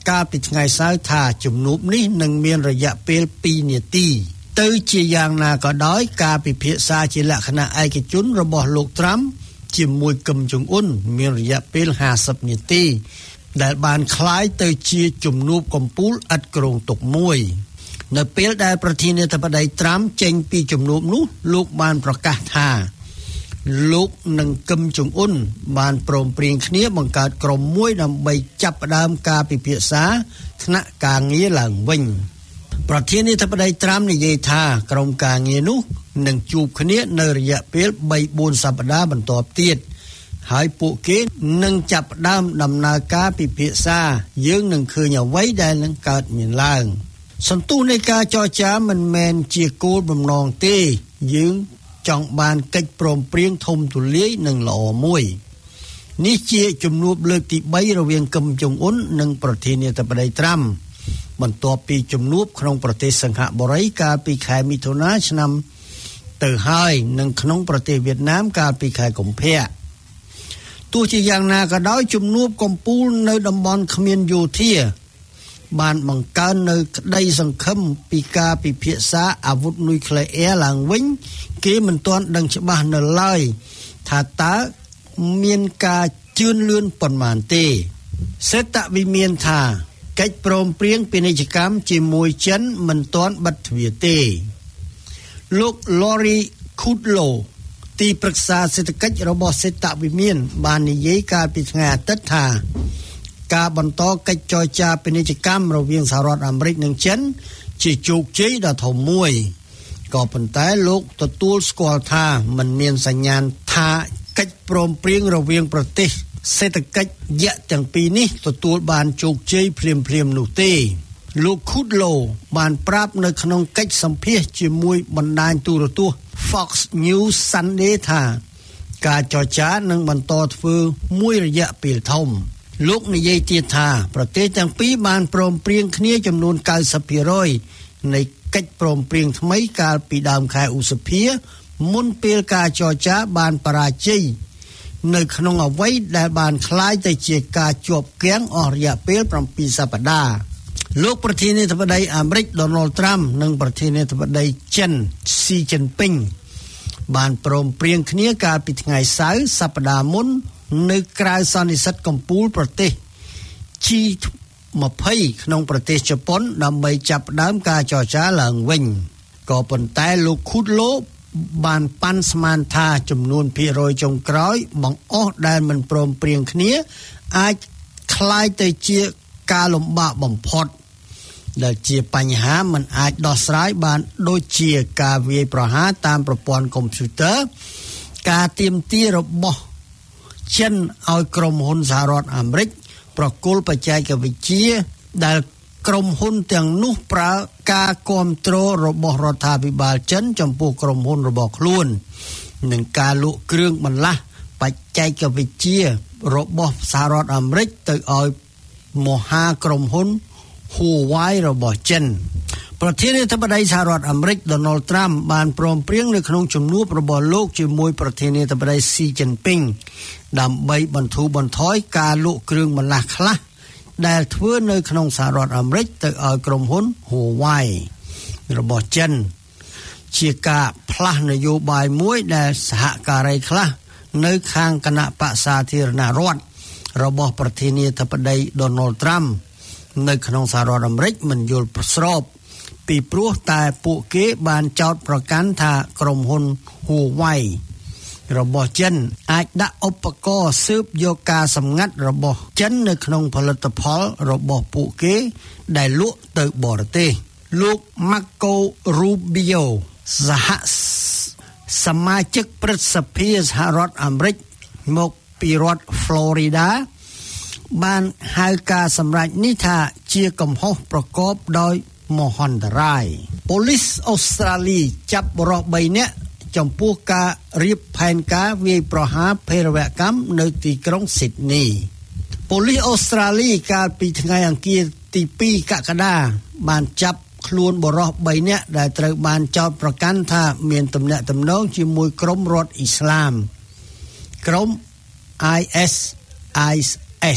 កាលពីថ្ងៃសៅរ៍ថាជំនួបនេះនឹងមានរយៈពេល2នាទីទៅជាយ៉ាងណាក៏ដោយការពិភាក្សាជាលក្ខណៈឯកជនរបស់លោកត្រាំជាមួយគឹមចុងអ៊ុនមានរយៈពេល50នាទីដែលបានคล้ายទៅជាជំនួបកំពូលឥតគ្រោងទុកមួយនៅពេលដែលប្រធានាធិបតីត្រាំចេញពីជំនួបនោះលោកបានប្រកាសថាលោកនិងគឹមចុងអ៊ុនបានព្រមព្រៀងគ្នាបង្កើតក្រុមមួយដើម្បីចាប់ផ្ដើមការពិភាក្សាថ្នាក់ការងារឡើងវិញប្រធានាធិបតីត្រាំនិយាយថាក្រុមការងារនោះនឹងជួបគ្នានៅរយៈពេល 3-4 សប្តាហ៍បន្ទាប់ទៀតហើយពួកគេនឹងចាប់ផ្ដើមដំណើរការពិភាក្សាយើងនឹងឃើញអ្វីដែលនឹងកើតមានឡើងសន្ទុះនៃការចរចាមិនមែនជាគោលបំណងទេយើងចង់បានកិច្ចព្រមព្រៀងធំទូលាយនិងល្អមួយនេះជាជំនួបលើកទី3រវាងគឹមចុងអ៊ុននិងប្រធានាធិបតីត្រាំបន្ទាប់ពីជំនួបក្នុងប្រទេសសិង្ហបុរីកាលពីខែមិថុនាឆ្នាំទៅហើយនិងក្នុងប្រទេសវៀតណាមកាលពីខែកុម្ភៈទោះជាយ៉ាងណាក៏ដោយជំនួបកំពូលនៅតំបន់គ្មានយោធាបានបង្កើននៅក្តីសង្ឃឹមពីការពិភាក្សាអាវុធនុយក្លេអ៊ែរឡើងវិញគេមិនទាន់ដឹងច្បាស់នៅឡើយថាតើមានការជឿនលឿនប៉ុន្មានទេសេតវិមានថាកិច្ចព្រមព្រៀងពាណិជ្ជកម្មជាមួយចិនមិនទាន់បិទទ្វារទេលោក Lori Kudlow ទីប្រឹក្សាសេដ្ឋកិច្ចរបស់សេតវិមានបាននិយាយកាលពីថ្ងៃអាទិត្យថាការបន្តកិច្ចចរចាពាណិជ្ជកម្មរវាងសហរដ្ឋអាមេរិកនិងចិនជាជោគជ័យដ៏ធំមួយក៏ប៉ុន្តែលោកទទួលស្គាល់ថាមិនមានសញ្ញាណថាកិច្ចព្រមព្រៀងរវាងប្រទេសសេដ្ឋកិច្ចយៈទាំងពីរនេះទទួលបានជោគជ័យភ្លាមៗនោះទេលោក Kudlow បានប្រាប់នៅក្នុងកិច្ចសម្ភាសន៍ជាមួយបណ្ដាញទូរទស្សន៍ Fox News Sunday ថាការចរចានឹងបន្តធ្វើមួយរយៈពេលធំលោកនិយាយទៀតថាប្រទេសទាំងពីរបានព្រមព្រៀងគ្នាចំនួន 90% នៃកិច្ចព្រមព្រៀងថ្មីកាលពីដើមខែឧសភាមុនពេលការចរចាបានបរាជ័យនៅក្នុងអ្វីដែលបានคล้ายទៅជាការជាប់គាំងអស់រយៈពេល7សប្តាហ៍លោកប្រធានាធិបតីអាមេរិក Donald Trump និងប្រធានាធិបតីចិន Xi Jinping បានព្រមព្រៀងគ្នាកាលពីថ្ងៃសៅរ៍សប្តាហ៍មុននៅក្រៅសន្និសីទកំពូលប្រទេស G20 ក្នុងប្រទេសជប៉ុនដើម្បីចាប់ផ្ដើមការចរចាឡើងវិញក៏ប៉ុន្តែលោក Kudlow បានប៉ាន់ស្មានថាចំនួនភាគរយចុងក្រោយបង្អស់ដែលមិនព្រមព្រៀងគ្នាអាចคล้ายទៅជាការលំបាកបំផុតដែលជាបញ្ហាមិនអាចដោះស្រាយបានដូចជាការវាយប្រហារតាមប្រព័ន្ធកុំព្យូទ័រការទាមទាររបស់ចិនឲ្យក្រុមហ៊ុនសហរដ្ឋអាមេរិកប្រគល់បច្ចេកវិទ្យាដែលក្រុមហ៊ុនទាំងនោះប្រើការគ្រប់គ្រងរបស់រដ្ឋាភិបាលចិនចំពោះក្រុមហ៊ុនរបស់ខ្លួននិងការលក់គ្រឿងបន្លាស់បច្ចេកវិទ្យារបស់សហរដ្ឋអាមេរិកទៅឲ្យមហាក្រុមហ៊ុន Huawei របស់ចិនប្រធានាធិបតីសហរដ្ឋអាមេរិក Donald Trump បានព្រមព្រៀងនៅក្នុងជំនួបរបស់លោកជាមួយប្រធានាធិបតី Xi Jinping ដើម្បីបន្ធូរបន្ថយការលក់គ្រឿងបន្លាស់ខ្លះដែលធ្វើនៅក្នុងសហរដ្ឋអាមេរិកទៅឲ្យក្រុមហ៊ុន Huawei របស់ចិនជាការផ្លាស់នយោបាយមួយដែលសហការីខ្លះនៅខាងគណៈបក្សសាធារណរដ្ឋរបស់ប្រធានាធិបតី Donald Trump នៅក្នុងសហរដ្ឋអាមេរិកមិនយល់ស្របពីព្រោះតែពួកគេបានចោទប្រកាន់ថាក្រុមហ៊ុន Huawei របស់ចិនអាចដាក់ឧបករណ៍ស៊ើបយកការសម្ងាត់របស់ចិននៅក្នុងផលិតផលរបស់ពួកគេដែលលក់ទៅបរទេសលោក Marco Rubio សមាជិកព្រឹទ្ធសភាសហរដ្ឋអាមេរិកមកពីរដ្ឋ Florida បានហៅការសម្រេចនេះថាជាកំហុសប្រកបដោយមហន្តរាយប៉ូលីសអូស្ត្រាលីចាប់បុរស3នាក់ចំពោះការរៀបផែនការវាយប្រហារភេរវកម្មនៅទីក្រុងស៊ីដនីប៉ូលីសអូស្ត្រាលីកាលពីថ្ងៃអង្គារទី2កក្កដាបានចាប់ខ្លួនបុរស3នាក់ដែលត្រូវបានចោទប្រកាន់ថាមានទំនាក់ទំនងជាមួយក្រុមរដ្ឋអ៊ីស្លាមក្រុម ISIS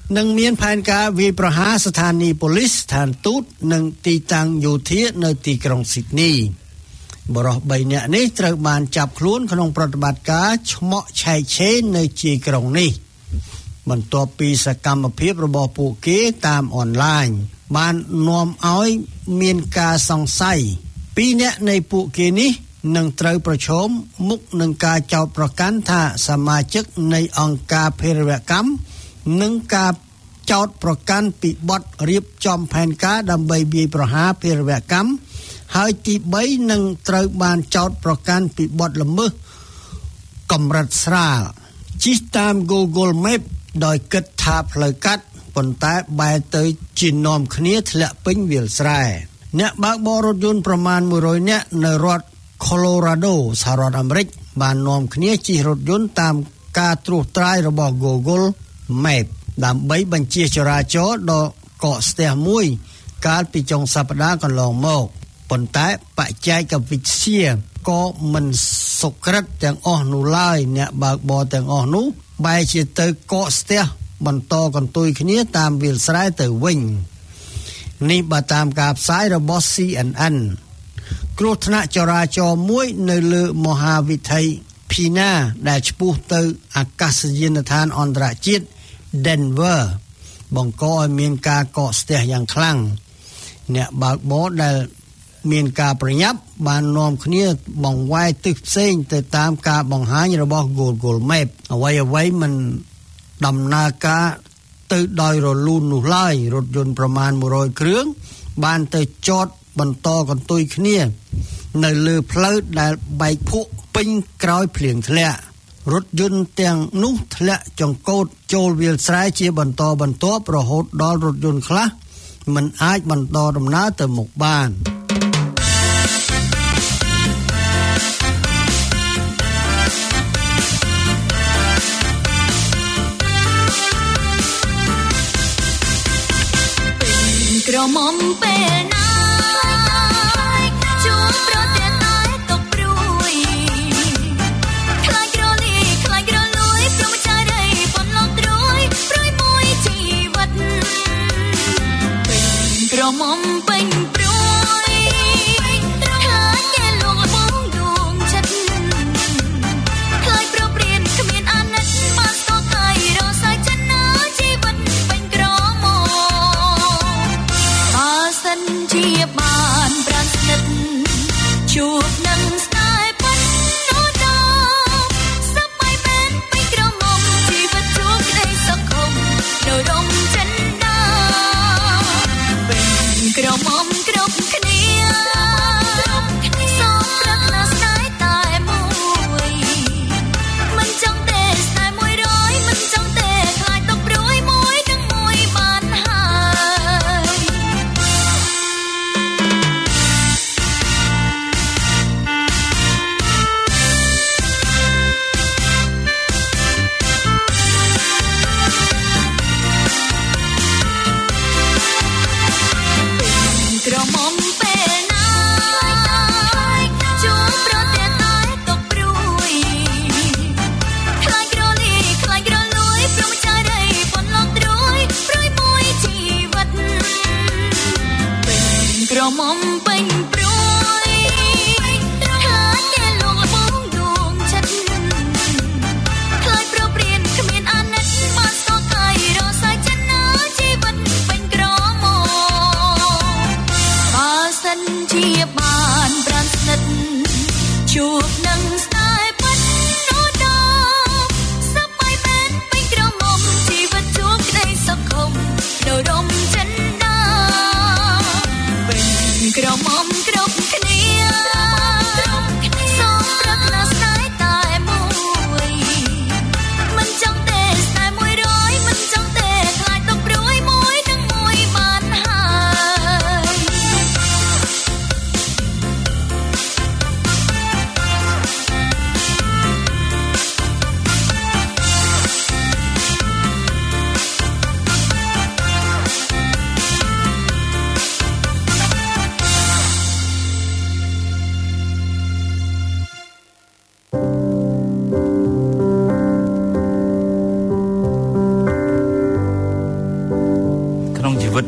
នឹងមានផែនការវាយប្រហារស្ថានីយ៍ប៉ូលីសស្ថានទូតនិងទីតាំងយោធានៅទីក្រុងស៊ីដនីបរិសុទ្ធ3នាក់នេះត្រូវបានចាប់ខ្លួនក្នុងប្រតិបត្តិការឆ្មក់ឆែកឆេរនៅជាយក្រុងនេះបន្ទាប់ពីសកម្មភាពរបស់ពួកគេតាមអនឡាញបាននាំឲ្យមានការសង្ស័យ2នាក់នៃពួកគេនេះនឹងត្រូវប្រឈមមុខនឹងការចោទប្រកាន់ថាសមាជិកនៃអង្គការភេរវកម្មនិងការចោទប្រកាន់ពីបទរៀបចំផែនការដើម្បីវាយប្រហារភេរវកម្មហើយទី3នឹងត្រូវបានចោទប្រកាន់ពីបទល្មើសកម្រិតស្រាលជិះតាម Google Map ដោយគិតថាផ្លូវកាត់ប៉ុន្តែបែរទៅជានាំគ្នាធ្លាក់ពេញវាលស្រែអ្នកបើកបររថយន្តប្រមាណ100នាក់នៅរដ្ឋ Colorado សហរដ្ឋអាមេរិកបាននាំគ្នាជិះរថយន្តតាមការត្រួសត្រាយរបស់ Google Map ដើម្បីបញ្ជាចរាចរណ៍ដល់កកស្ទះមួយកាលពីចុងសប្តាហ៍កន្លងមកប៉ុន្តែបច្ចេកវិទ្យាក៏មិនសុក្រិតទាំងអស់នោះឡើយអ្នកបើកបរទាំងអស់នោះបែរជាទៅកកស្ទះបន្តកន្ទុយគ្នាតាមវាលស្រែទៅវិញនេះបើតាមការផ្សាយរបស់ CNN គ្រោះថ្នាក់ចរាចរណ៍មួយនៅលើមហាវិថី Pina ដែលឆ្ពោះទៅអាកាសយានដ្ឋានអន្តរជាតិ Denver បង្កឲ្យមានការកកស្ទះយ៉ាងខ្លាំងអ្នកបើកបរដែលមានការប្រញាប់បាននាំគ្នាបង្វែរទិសផ្សេងទៅតាមការបង្ហាញរបស់ Google Map អ្វីមិនដំណើរការទៅដោយរលូននោះឡើយរថយន្តប្រមាណ100គ្រឿងបានទៅចតបន្តកន្ទុយគ្នានៅលើផ្លូវដែលបែកភក់ពេញក្រោយភ្លៀងធ្លាក់រថយន្តទាំងនោះធ្លាក់ចង្កូតចូលវាលស្រែជាបន្តបន្ទាប់រហូតដល់រថយន្តខ្លះមិនអាចបន្តដំណើរទៅមុខបានក្រមុំពេលណាជួបប្រទះតែទុកព្រួយខ្លាចក្រលីខ្លាចក្រលួយព្រមចារីប៉ុនលោកត្រួយព្រួយមួយជីវិតក្រមុំពេញព្រួយថាគេលងបងដួងចិត្តខ្លាចប្រព្រានគ្មានអាណិតបានស្ទោកាយរសាយចិនណាជីវិតពេញក្រមុំសិន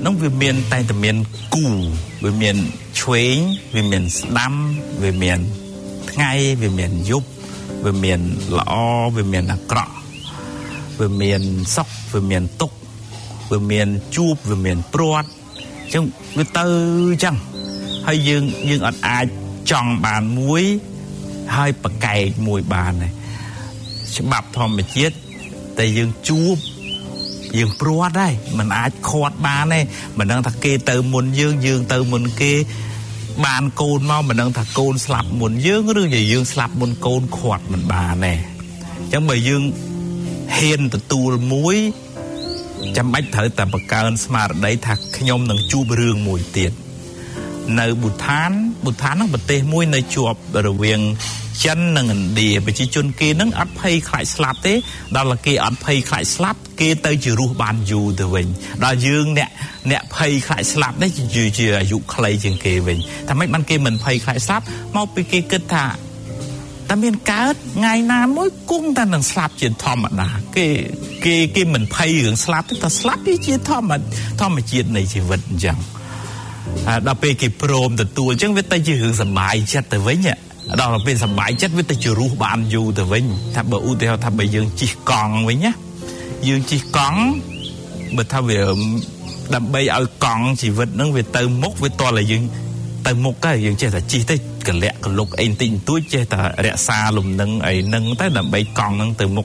ហ្នឹងវាមានតែមានគូវាមានឆ្វេងវាមានស្ដាំវាមានថ្ងៃវាមានយប់វាមានល្អវាមានអាក្រក់វាមានសុខវាមានទុក្ខវាមានជួបវាមានព្រាត់អញ្ចឹងវាទៅអញ្ចឹងហើយយើងអត់អាចចង់បានមួយហើយប្រកែកមួយបានទេច្បាប់ធម្មជាតិតែយើងជួបយើងព្រាត់ដែរมันអាចខាត់បានទេមិនដឹងថាគេទៅមុនយើងទៅមុនគេបានកូនមកមិនដឹងថាកូនស្លាប់មុនយើងឬយើងស្លាប់មុនកូនខាត់មិនបានទេអញ្ចឹងបើយើងហ៊ានទទួលមួយចាំបាច់ត្រូវតែបង្កើនស្មារតីថាខ្ញុំនឹងជួបរឿងមួយទៀតនៅប៊ូថានហ្នឹងប្រទេសមួយនៅជាប់រវាងចិននិងឥណ្ឌាប្រជាជនគេនឹងអត់ភ័យខ្លាចស្លាប់ទេដល់តែគេអត់ភ័យខ្លាចស្លាប់គេទៅជារស់បានយូរទៅវិញដល់យើងអ្នកភ័យខ្លាចស្លាប់នេះជាអាយុខ្លីជាងគេវិញថាម៉េចបានគេមិនភ័យខ្លាចស្លាប់មកពីគេគិតថាតែមានកើតថ្ងៃណាមួយគង់តែនឹងស្លាប់ជាធម្មតាគេមិនភ័យរឿងស្លាប់ទេតែស្លាប់វាជាធម្មជាតិនៃជីវិតអញ្ចឹងដល់ពេលគេព្រមទទួលអញ្ចឹងវាទៅជារឿងសប្បាយចិត្តទៅវិញដល់ពេលសប្បាយចិត្តវាទៅជារស់បានយូរទៅវិញថាបើឧទាហរណ៍ថាបើយើងជិះកង់វិញណាយើងជិះកង់បើថាវាដើម្បីឲ្យកង់ជីវិតហ្នឹងវាទៅមុខវាតតែយើងទៅមុខទៅយើងចេះតែជិះទៅកលាក់កលុកអីបន្តិចបន្តួចចេះតែរក្សាលំនឹងអីហ្នឹងទៅដើម្បីកង់ហ្នឹងទៅមុខ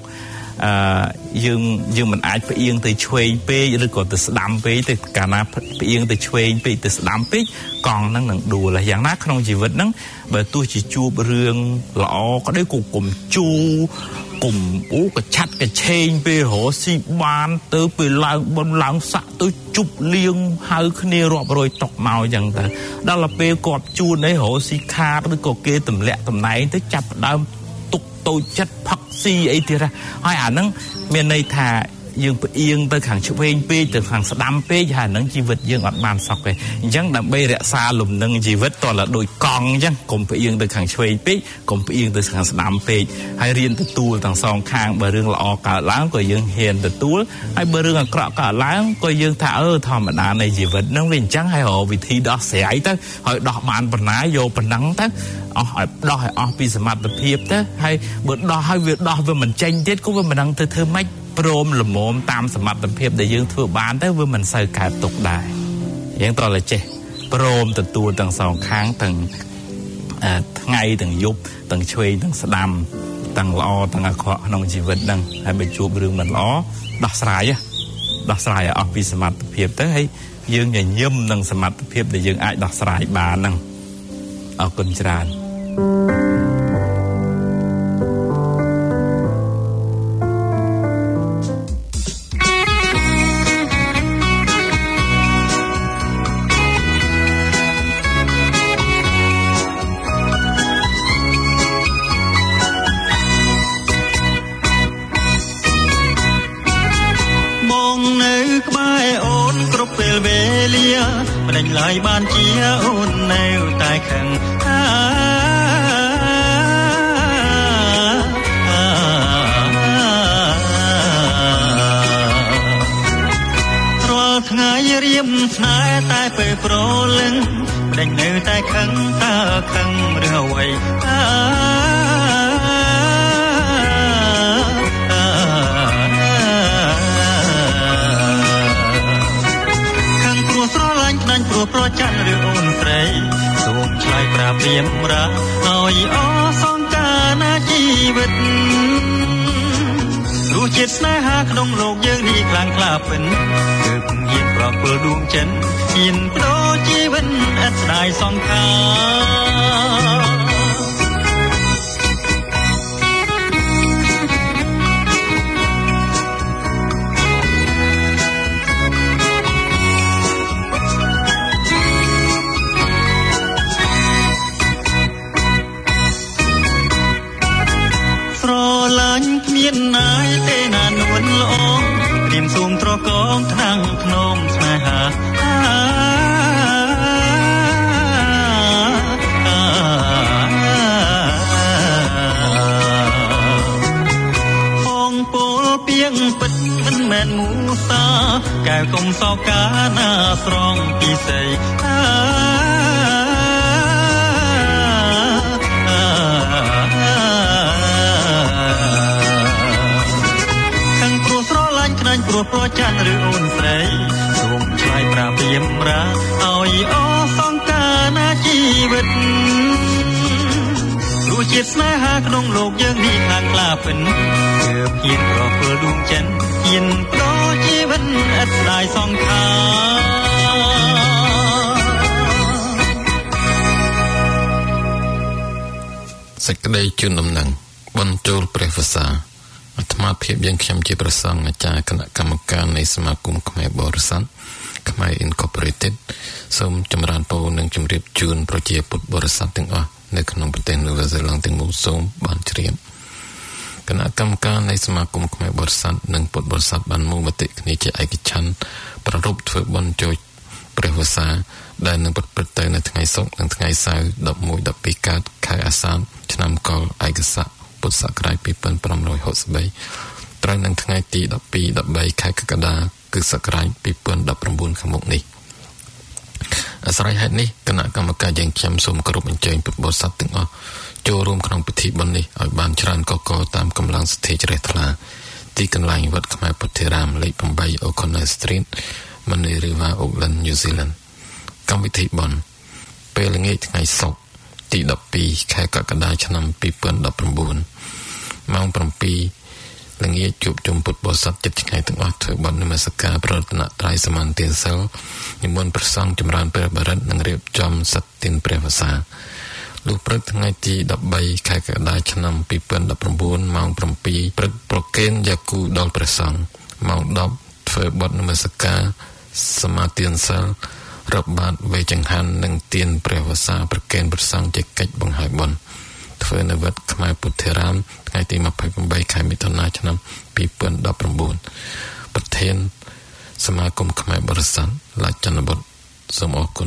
យើងមិនអាចផ្អៀងទៅឆ្វេងពេកឬក៏ទៅស្ដាំពេកទៅកាលណាផ្អៀងទៅឆ្វេងពេកទៅស្ដាំពេកកង់ហ្នឹងនឹងដួលហើយយ៉ាងណាក្នុងជីវិតហ្នឹងបើទោះជាជួបរឿងល្អក៏ដោយក៏កុំជូកុំកឆាត់កឆេងពេលរស់ស៊ីបានទៅពេលឡើងបុណ្យឡើងស័កទៅជប់លៀងហៅគ្នារាប់រយតុកមកអញ្ចឹងទៅដល់ពេលគាត់ជួនអីរស់ស៊ីខាតឬក៏គេទម្លាក់តំណែងទៅចាប់ផ្ដើមទុកតូចចិត្តផឹកស៊ីអីទៀតហើយអាហ្នឹងមានន័យថាយើងផ្អៀងទៅខាងឆ្វេងពេកទៅខាងស្ដាំពេកហើយហ្នឹងជីវិតយើងអត់បានសុខទេអញ្ចឹងដើម្បីរក្សាលំនឹងជីវិតតើដូចកង់អញ្ចឹងកុំផ្អៀងទៅខាងឆ្វេងពេកកុំផ្អៀងទៅខាងស្ដាំពេកហើយរៀនទទួលទាំងសងខាងបើរឿងល្អកើតឡើងក៏យើងហ៊ានទទួលហើយបើរឿងអាក្រក់កើតឡើងក៏យើងថាធម្មតានៃជីវិតហ្នឹងវាអញ្ចឹងហើយរកវិធីដោះស្រាយទៅហើយដោះបានប៉ុណ្ណាយកប៉ុណ្ណឹងទៅអស់ឲ្យដោះឲ្យអស់ពីសមត្ថភាពទៅហើយបើដោះហើយវាមិនចេញទៀតក៏វាមិនដឹងទៅធ្វើម៉េចព្រមល្មមតាមសមត្ថភាពដែលយើងធ្វើបានទៅវាមិនសូវកើតទុកដែរយើងត្រូវតែចេះព្រមទទួលទាំងសងខាងទាំងថ្ងៃទាំងយប់ទាំងឆ្វេងទាំងស្ដាំទាំងល្អទាំងអាក្រក់ក្នុងជីវិតហ្នឹងហើយបើជួបរឿងមិនល្អដោះស្រាយឲ្យអស់ពីសមត្ថភាពទៅហើយយើងញញឹមនឹងសមត្ថភាពដែលយើងអាចដោះស្រាយបានហ្នឹងអរគុណច្រើនម្ដេចឡើយបានជាអូននៅតែខឹងរាល់ថ្ងៃរៀមស្នេហ៍តែពេលប្រលឹងម្ដេចនៅតែខឹងតើខឹងរឿងអ្វីប្រច័ណ្ឌឬអូនស្រីសូមឆ្លើយប្រាប់ព្រាមរាឲ្យអសង្ការណាជីវិតរសជាតិស្នេហាក្នុងលោកយើងនេះខ្លាំងក្លាពិនគឺពុំហ៊ានប្រគល់ដួងចិនហ៊ានបដូរជីវិតឥតស្ដាយសង្ខារមានណាយទេណានួនល្អព្រាមសូមត្រកងថ្នាំងភ្នំស្នេហាផងពលពីងពិតមិនមែនមូសាកែវកុំសោកាណាស្រឬអូនស្រីសូមឆ្លើយប្រាប់រៀបរាឲ្យអសង្ការណាជីវិតរសជាតិស្នេហាក្នុងលោកយើងនេះខ្លាំងក្លាពិនគឺហ៊ានប្រគល់ដួងចិត្តហ៊ានប្រជីវិតឥតស្ដាយសង្ខារសេចក្តីជូនដំណឹងបញ្ចូលព្រះវស្សាអាត្មាភាពយើងខ្ញុំជាព្រះសង្ឃអាចារ្យគណៈកម្មការនៃសមាគមខ្មែរបរិស័ទខ្មែរ Incorporated សូមចម្រើនពរនិងជម្រាបជូនប្រជាពុទ្ធបរិស័ទទាំងអស់នៅក្នុងប្រទេសនូវែលសេឡង់ទាំងមូលសូមបានជ្រាបគណៈកម្មការនៃសមាគមខ្មែរបរិស័ទនិងពុទ្ធបរិស័ទបានមូលមតិគ្នាជាឯកច្ឆន្ទប្រារព្ធធ្វើបុណ្យចូលព្រះវស្សាដែលនឹងប្រព្រឹត្តទៅនៅថ្ងៃសុក្រនិងថ្ងៃសៅរ៍ 11-12 កើតខែអាសាឍឆ្នាំកុរឯកស័កពុទ្ធសករាជ 2563 ត្រូវនឹងថ្ងៃទី 12-13 ខែកក្កដាគឺសករាជ 2019 ខាងមុខនេះអាស្រ័យហេតុនេះគណៈកម្មការយើងខ្ញុំសូមគោរពអញ្ជើញពុទ្ធបរិស័ទទាំងអស់ចូលរួមក្នុងពិធីបុណ្យនេះឲ្យបានច្រើនកកតាមកម្លាំងសទ្ធាជ្រះថ្លាទីកន្លែងវត្តខ្មែរពុទ្ធិរាមលេខ 8 O'Connell Street Manly River Auckland New Zealand កម្មវិធីបុណ្យពេលល្ងាចថ្ងៃសុក្រទី 12 ខែកក្កដាឆ្នាំ 2019 ម៉ោង 7 ល្ងាចជួបជុំពុទ្ធបរិស័ទចិត្តថ្ងៃទាំងអស់ធ្វើបុណ្យនមស្ការប្ររតនត្រ័យសមានទានសិលនិមន្តព្រះសង្ឃចម្រើនព្រះបរិត្តនិងរៀបចំសត្យទានព្រះវស្សាលុះព្រឹកថ្ងៃទី 13 ខែកក្កដាឆ្នាំ 2019 ម៉ោង 7 ព្រឹកប្រគេនយ៉ាគូដល់ព្រះសង្ឃម៉ោង 10 ធ្វើបុណ្យនមស្ការសមាទានសិលរាប់បាតវេចង្ហាន់និងទានព្រះវស្សាប្រគេនព្រះសង្ឃជាកិច្ចបង្ហាញបុណ្យធ្វើនៅវត្តខ្មែរពុទ្ធិរាមថ្ងៃទី 28 ខែមិថុនាឆ្នាំ 2019 ប្រធានសមាគមខ្មែរបរិស័ទឡាចចន្ទបុត្រសូមអរគុណ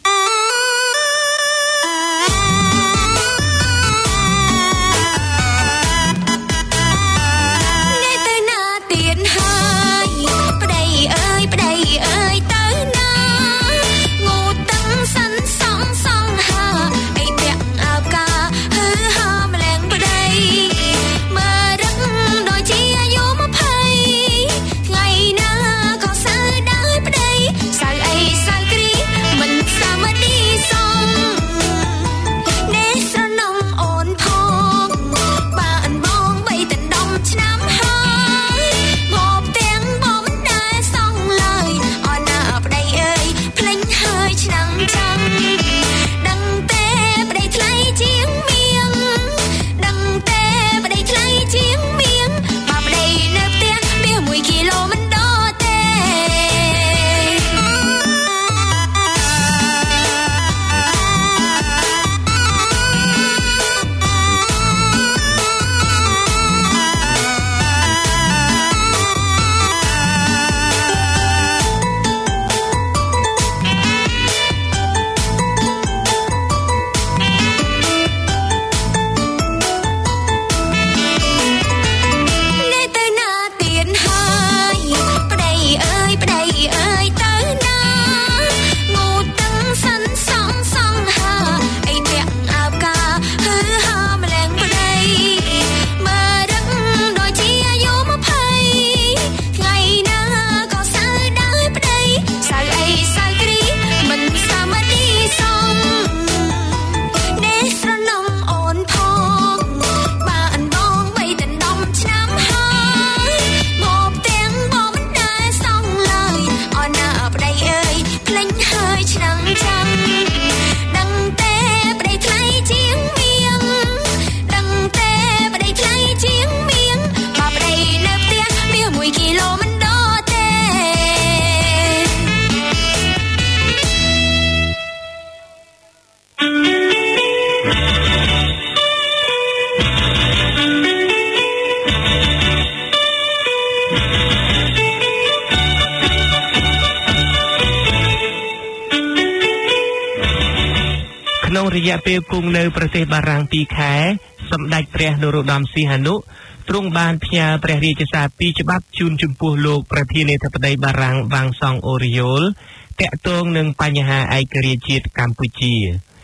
ក្នុងរយៈពេលគង់នៅប្រទេសបារាំង 2 ខែសម្ដេចព្រះនរោត្តមសីហនុទ្រង់បានផ្ញើព្រះរាជសារ2ច្បាប់ជូនចំពោះលោកប្រធានាធិបតីបារាំងវ៉ាងសង់អូរីយ៉ូលតាក់ទងនឹងបញ្ហាឯករាជ្យជាតិកម្ពុជា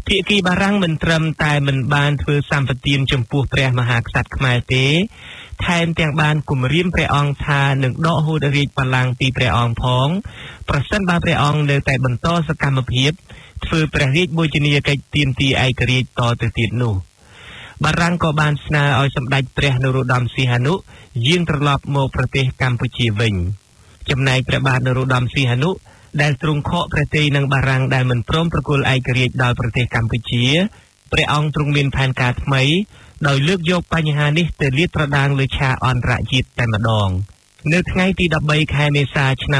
ភាគីបារាំងមិនត្រឹមតែមិនបានធ្វើសម្បទានចំពោះព្រះមហាក្សត្រខ្មែរទេថែមទាំងបានគំរាមព្រះអង្គថានឹងដកហូតរាជបល្ល័ង្កពីព្រះអង្គផងប្រសិនបើព្រះអង្គនៅតែបន្តសកម្មភាពធ្វើព្រះរាជបូជនីយកិច្ចទាមទារឯករាជ្យតទៅទៀតនោះបារាំងក៏បានស្នើឲ្យសម្ដេចព្រះនរោត្តមសីហនុយាងត្រឡប់មកប្រទេសកម្ពុជាវិញចំណែកព្រះបាទនរោត្តមសីហនុដែលទ្រង់ខកព្រះទ័យនឹងបារាំងដែលមិនព្រមប្រគល់ឯករាជ្យដល់ប្រទេសកម្ពុជាព្រះអង្គទ្រង់មានផែនការថ្មីដោយលើកយកបញ្ហានេះទៅលាតត្រដាងលើឆាកអន្តរជាតិតែម្ដងនៅថ្ងៃទី13ខែមេសាឆ្នាំ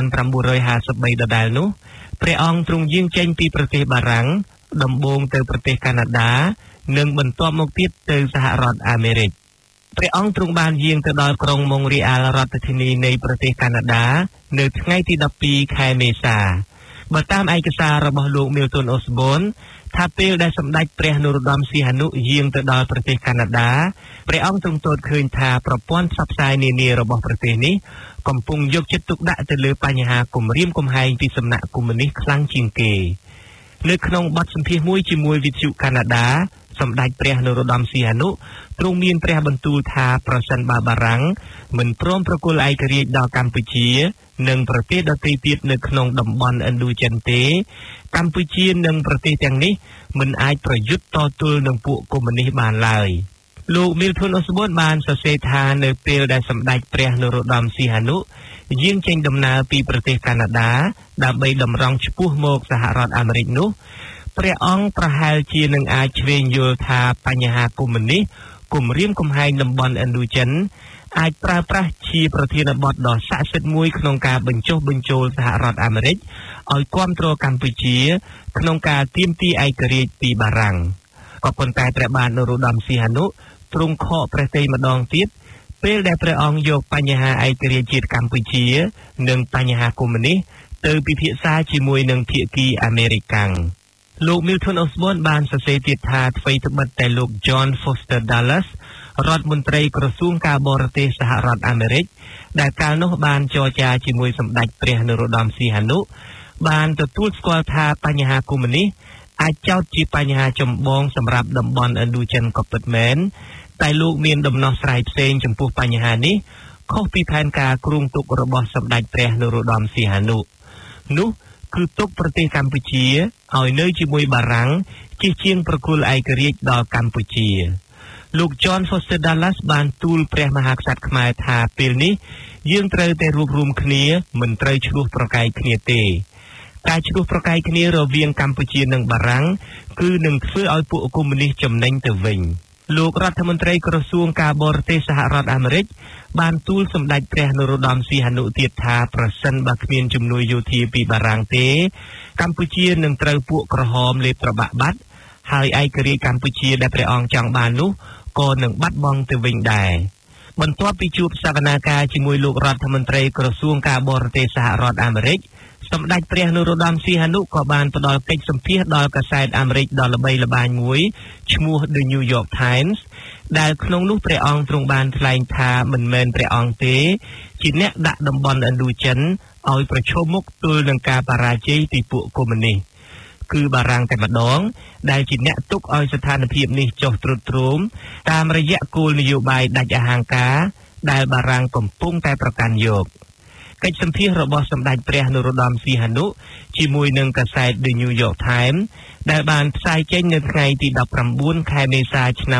1953ដដែលនោះព្រះអង្គទ្រង់យាងចេញពីប្រទេសបារាំងដំបូងទៅប្រទេសកាណាដានិងបន្ទាប់មកទៀតទៅសហរដ្ឋអាមេរិកព្រះអង្គទ្រង់បានយាងទៅដល់ក្រុងម៉ុងរីអាល់រដ្ឋធានីនៃប្រទេសកាណាដានៅថ្ងៃទី12ខែមេសាបើតាមឯកសាររបស់លោក Milton Osborne ថាពេលដែលសម្ដេចព្រះនរោត្តមសីហនុយាងទៅដល់ប្រទេសកាណាដាព្រះអង្គទ្រង់ទតឃើញថាប្រព័ន្ធផ្សព្វផ្សាយនានារបស់ប្រទេសនេះកំពុងយកចិត្តទុកដាក់ទៅលើបញ្ហាគំរាមកំហែងពីសំណាក់កុម្មុយនីសខ្លាំងជាងគេនៅក្នុងបទសម្ភាសន៍មួយជាមួយវិទ្យុកាណាដាសម្ដេចព្រះនរោត្តមសីហនុទ្រង់មានព្រះបន្ទូលថាប្រសិនបើបារាំងមិនព្រមប្រគល់ឯករាជ្យដល់កម្ពុជានិងប្រទេសដទៃទៀតនៅក្នុងតំបន់ឥណ្ឌូចិនទេកម្ពុជានិងប្រទេសទាំងនេះមិនអាចប្រយុទ្ធតទល់នឹងពួកកុម្មុយនីសបានឡើយលោក Milton Osborne បានសរសេរថានៅពេលដែលសម្ដេចព្រះនរោត្តមសីហនុយាងចេញដំណើរពីប្រទេសកាណាដាដើម្បីតម្រង់ឆ្ពោះមកសហរដ្ឋអាមេរិកនោះព្រះអង្គប្រហែលជានឹងអាចឆ្វេងយល់ថាបញ្ហាកុម្មុយនីសគំរាមកំហែងតំបន់ឥណ្ឌូចិនអាចប្រើប្រាស់ជាប្រធានបទដ៏ស័ក្តិសិទ្ធិមួយក្នុងការបញ្ចុះបញ្ចូលសហរដ្ឋអាមេរិកឲ្យគាំទ្រកម្ពុជាក្នុងការទាមទារឯករាជ្យពីបារាំងក៏ប៉ុន្តែព្រះបាទនរោត្តមសីហនុទ្រង់ខកព្រះទ័យម្ដងទៀតពេលដែលព្រះអង្គយកបញ្ហាឯករាជ្យជាតិកម្ពុជានិងបញ្ហាកុម្មុយនីសទៅពិភាក្សាជាមួយនឹងភាគីអាមេរិកកាំងលោក Milton Osborne បានសរសេរទៀតថាអ្វីត្បិតតែលោក John Foster Dulles រដ្ឋមន្ត្រីក្រសួងការបរទេសសហរដ្ឋអាមេរិកដែលកាលនោះបានចរចាជាមួយសម្ដេចព្រះនរោត្តមសីហនុបានទទួលស្គាល់ថាបញ្ហាកុម្មុយនីសអាចចោទជាបញ្ហាចម្បងសម្រាប់តំបន់ឥណ្ឌូចិនក៏ពិតមែនតែលោកមានដំណោះស្រាយផ្សេងចំពោះបញ្ហានេះខុសពីផែនការគ្រោងទុករបស់សម្ដេចព្រះនរោត្តមសីហនុនោះគឺទុកប្រទេសកម្ពុជាឲ្យនៅជាមួយបារាំងជិះជាងប្រគល់ឯករាជ្យដល់កម្ពុជាលោក John Foster Dulles បានទូលព្រះមហាក្សត្រខ្មែរថាពេលនេះយើងត្រូវតែរួបរวมគ្នាមិនត្រូវឈ្លោះប្រកែកគ្នាទេការឈ្លោះប្រកែកគ្នារវាងកម្ពុជានិងបារាំងគឺនឹងធ្វើឲ្យពួកកុម្មុយនីសចំណេញទៅវិញលោករដ្ឋមន្ត្រីក្រសួងការបរទេសសហរដ្ឋអាមេរិកបានទូលសម្ដេចព្រះនរោត្តមសីហនុទៀតថាប្រសិនបើគ្មានជំនួយយោធាពីបារាំងទេកម្ពុជានឹងត្រូវពួកក្រហមលេបត្របាក់បាត់ហើយឯករាជ្យកម្ពុជាដែលព្រះអង្គចង់បាននោះក៏នឹងបាត់បង់ទៅវិញដែរបន្ទាប់ពីជួបសវនាការជាមួយលោករដ្ឋមន្ត្រីក្រសួងការបរទេសសហរដ្ឋអាមេរិកសម្ដេចព្រះនរោត្តមសីហនុក៏បានផ្ដល់កិច្ចសម្ភាសន៍ដល់កាសែតអាមេរិកដ៏ល្បីល្បាញមួយឈ្មោះ The New York Times ដែលក្នុងនោះព្រះអង្គទ្រង់បានថ្លែងថាមិនមែនព្រះអង្គទេជាអ្នកដាក់តំបន់ឥណ្ឌូចិនឲ្យប្រឈមមុខទល់នឹងការបរាជ័យពីពួកកុម្មុយនីសគឺបារាំងតែម្ដងដែលជាអ្នកទុកឲ្យស្ថានភាពនេះចុះទ្រុឌទ្រោមតាមរយៈគោលនយោបាយដាច់អហង្ការដែលបារាំងកំពុងតែប្រកាន់យកកិច្ចសម្ភាសន៍របស់សម្ដេចព្រះនរោត្តមសីហនុជាមួយនឹងកាសែត The New York Times ដែលបានផ្សាយចេញនៅថ្ងៃទី19ខែមេសាឆ្នាំ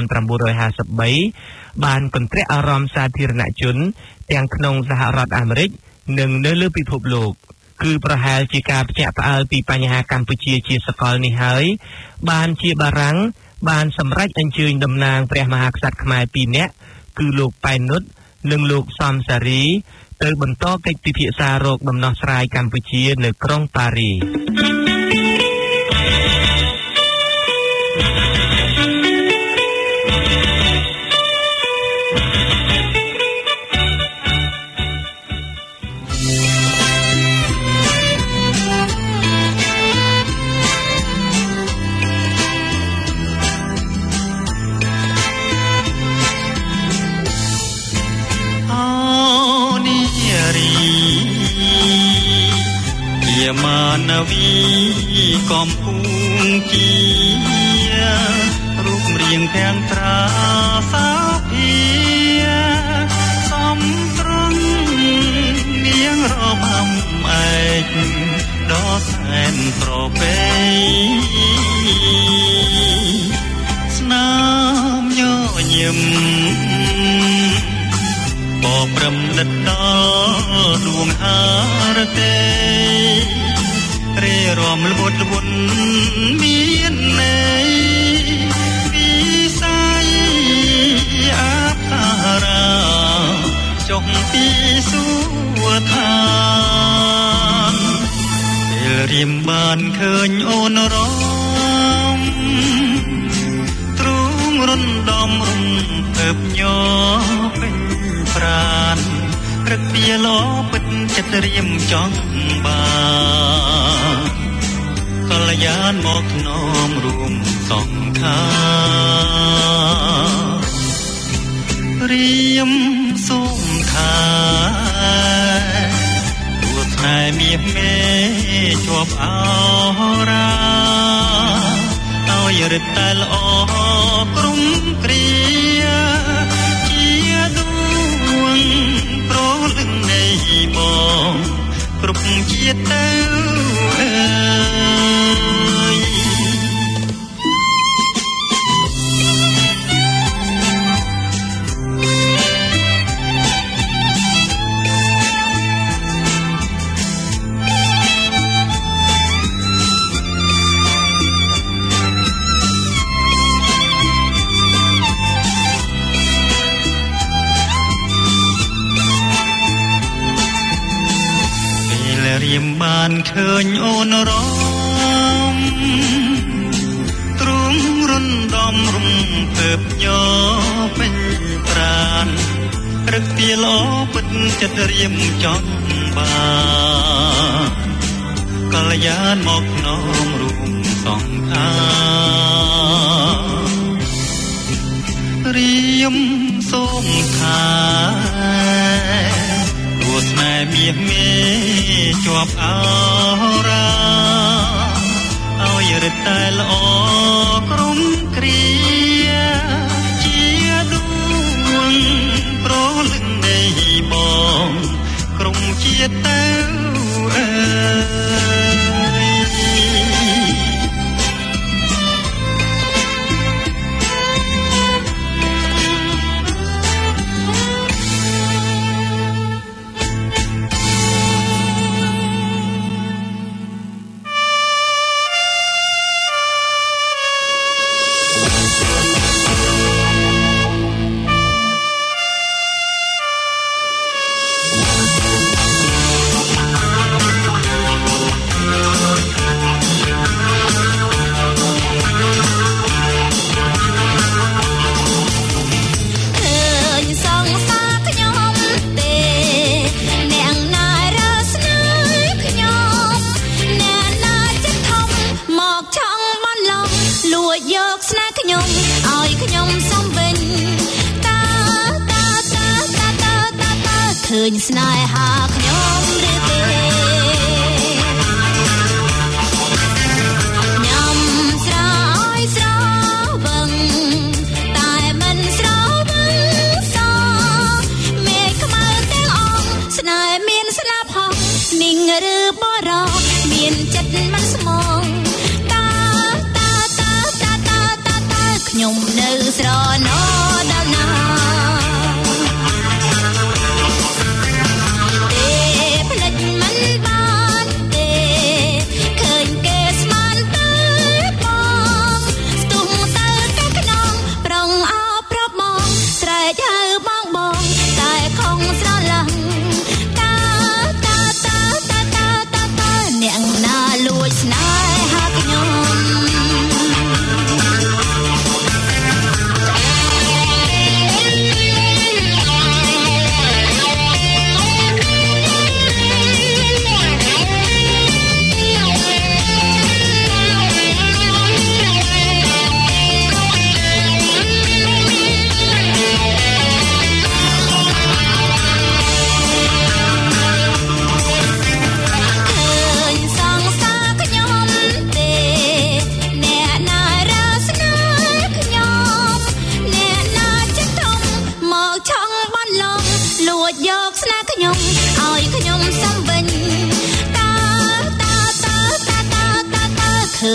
1953បានកន្ទ្រាក់អារម្មណ៍សាធារណជនទាំងក្នុងសហរដ្ឋអាមេរិកនិងនៅលើពិភពលោកគឺប្រហែលជាការភ្ញាក់ផ្អើលពីបញ្ហាកម្ពុជាជាសកលនេះហើយបានជាបារាំងបានសម្រេចអញ្ជើញតំណាងព្រះមហាក្សត្រខ្មែរ2នាក់គឺលោកប៉ែននុតនិងលោកសំសារីទៅបន្តកិច្ចពិភាក្សារកដំណោះស្រាយកម្ពុជានៅក្រុងប៉ារីមានវីកំពុងជារូបរាងទាំងត្រាសាភាសំត្រង់នាងរបាំឯកដ៏សែនប្រពៃស្នាមញញឹមបប្រំដិតដល់ដួងហារទេរេរំល្វត់ល្វន់មានន័យវិស័យអាភារាចុះពីសួឋានពេលរៀមបានឃើញអូនរំទ្រូងរំដំរំភើបញ័រពេញប្រានរឹកពីឡោពិតចិត្តរៀមចង់បានកល្យានមកធ្នមរួមសង្ខារៀមសូមថាទួស្នេហ៍មាសមេជាប់អរាឲ្យរឹតតែល្អក្រុមគ្រាជាដួងប្រលឹងនៃបងគ្រប់ជាតិទៅអើយរៀមបានឃើញអូនរំទ្រូងរំដំរំភើបញ័រពេញប្រានរឹកពីឡោពិតចិត្តរៀមចង់បានកល្យានមកធ្នមរួមសង្ខារៀមសូមថាទួស្នេហ៍មាសមេជាប់អរាឲ្យរឹតតែល្អក្រុមគ្រាជាដួងប្រលឹងនៃបងក្រុមជាតិទៅអើឃើញស្នេហាខ្ញុំឬទេញ៉ាំស្រោយស្រវឹងតែមិនស្រវឹងសមេឃខ្មៅទាំងអងស្នេហ៍មានស្លាប់ហងមីងឬបរោមានចិត្តមិនស្មងតាខ្ញុំនៅស្រណោដល់ណាឃ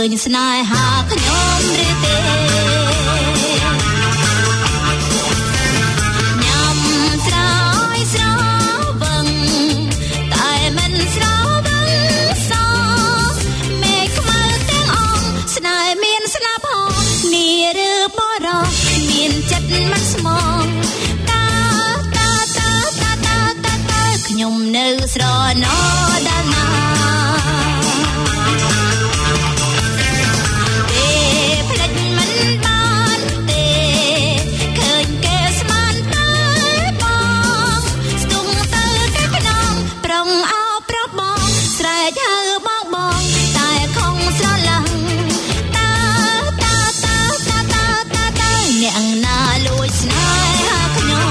ញស្នេហាខ្ញុំឬទេញ៉ាំស្រោយស្រវឹងតែមិនស្រវឹងសោមេឃខ្មៅទាំងអងស្នេហ៍មានស្នាប់ហងនាឬបរោះមានចិត្តមិនស្មងខ្ញុំនៅស្រណោដល់ណាពេលផ្លិចមិនបានទេឃើញគេស្មានតែបងស្ទុំទៅតែខ្នងប្រងអោប្រាប់បងស្រែកហៅបងតែខំស្រឡះតាអ្នកណាលួចស្នេហាខ្ញុំ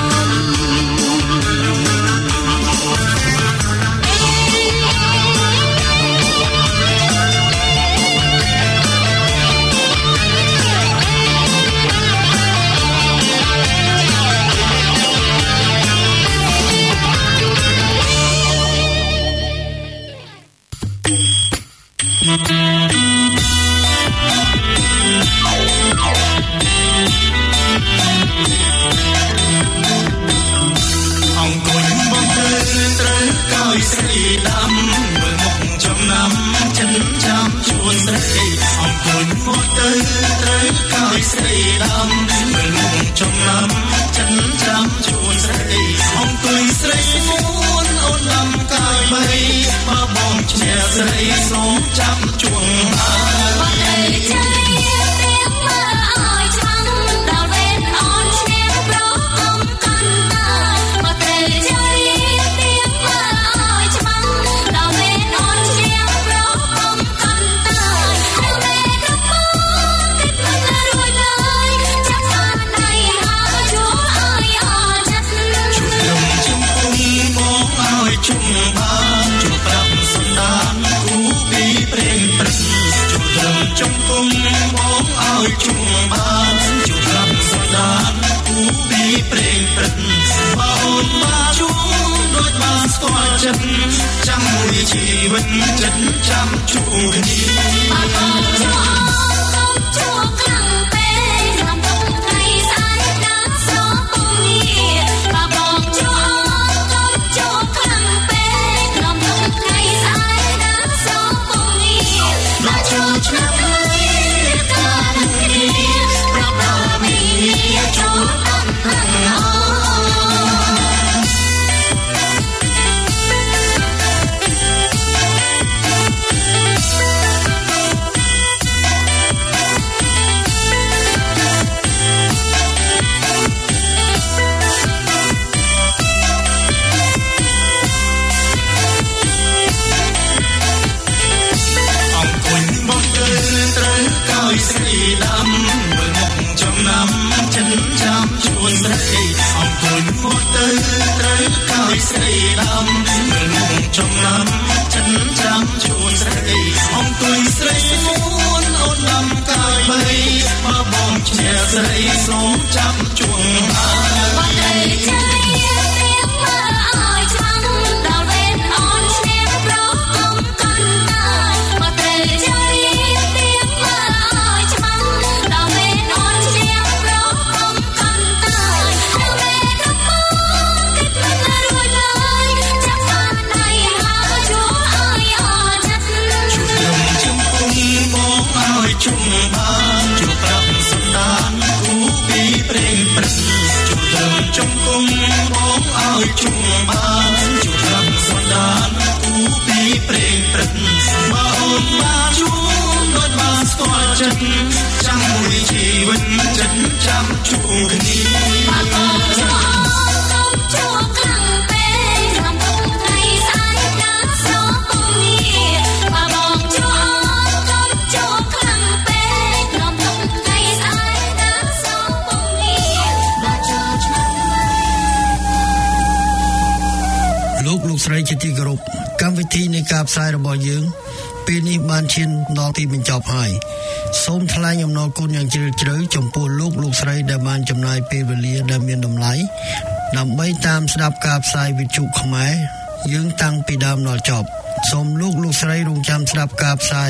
ស្រីជាទីគោរពកម្មវិធីនៃការផ្សាយរបស់យើងពេលនេះបានឈានដល់ទីបញ្ចប់ហើយសូមថ្លែងអំណរគុណយ៉ាងជ្រាលជ្រៅចំពោះលោកស្រីដែលបានចំណាយពេលវេលាដែលមានតម្លៃដើម្បីតាមស្ដាប់ការផ្សាយវិទ្យុខ្មែរយើងតាំងពីដើមដល់ចប់សូមលោកស្រីរងចាំស្ដាប់ការផ្សាយ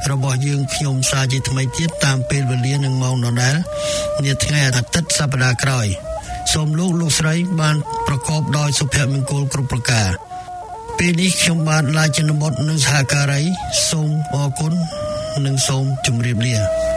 របស់យើងខ្ញុំសារជាថ្មីទៀតតាមពេលវេលានឹងម៉ោងដដែលនាថ្ងៃអាទិត្យសប្តាហ៍ក្រោយសូមលោកស្រីបានប្រកបដោយសុភមង្គលគ្រប់ប្រការពេលនេះខ្ញុំបាទឡាយជនបុត្រនិងសហការីសូមអរគុណនិងសូមជម្រាបលា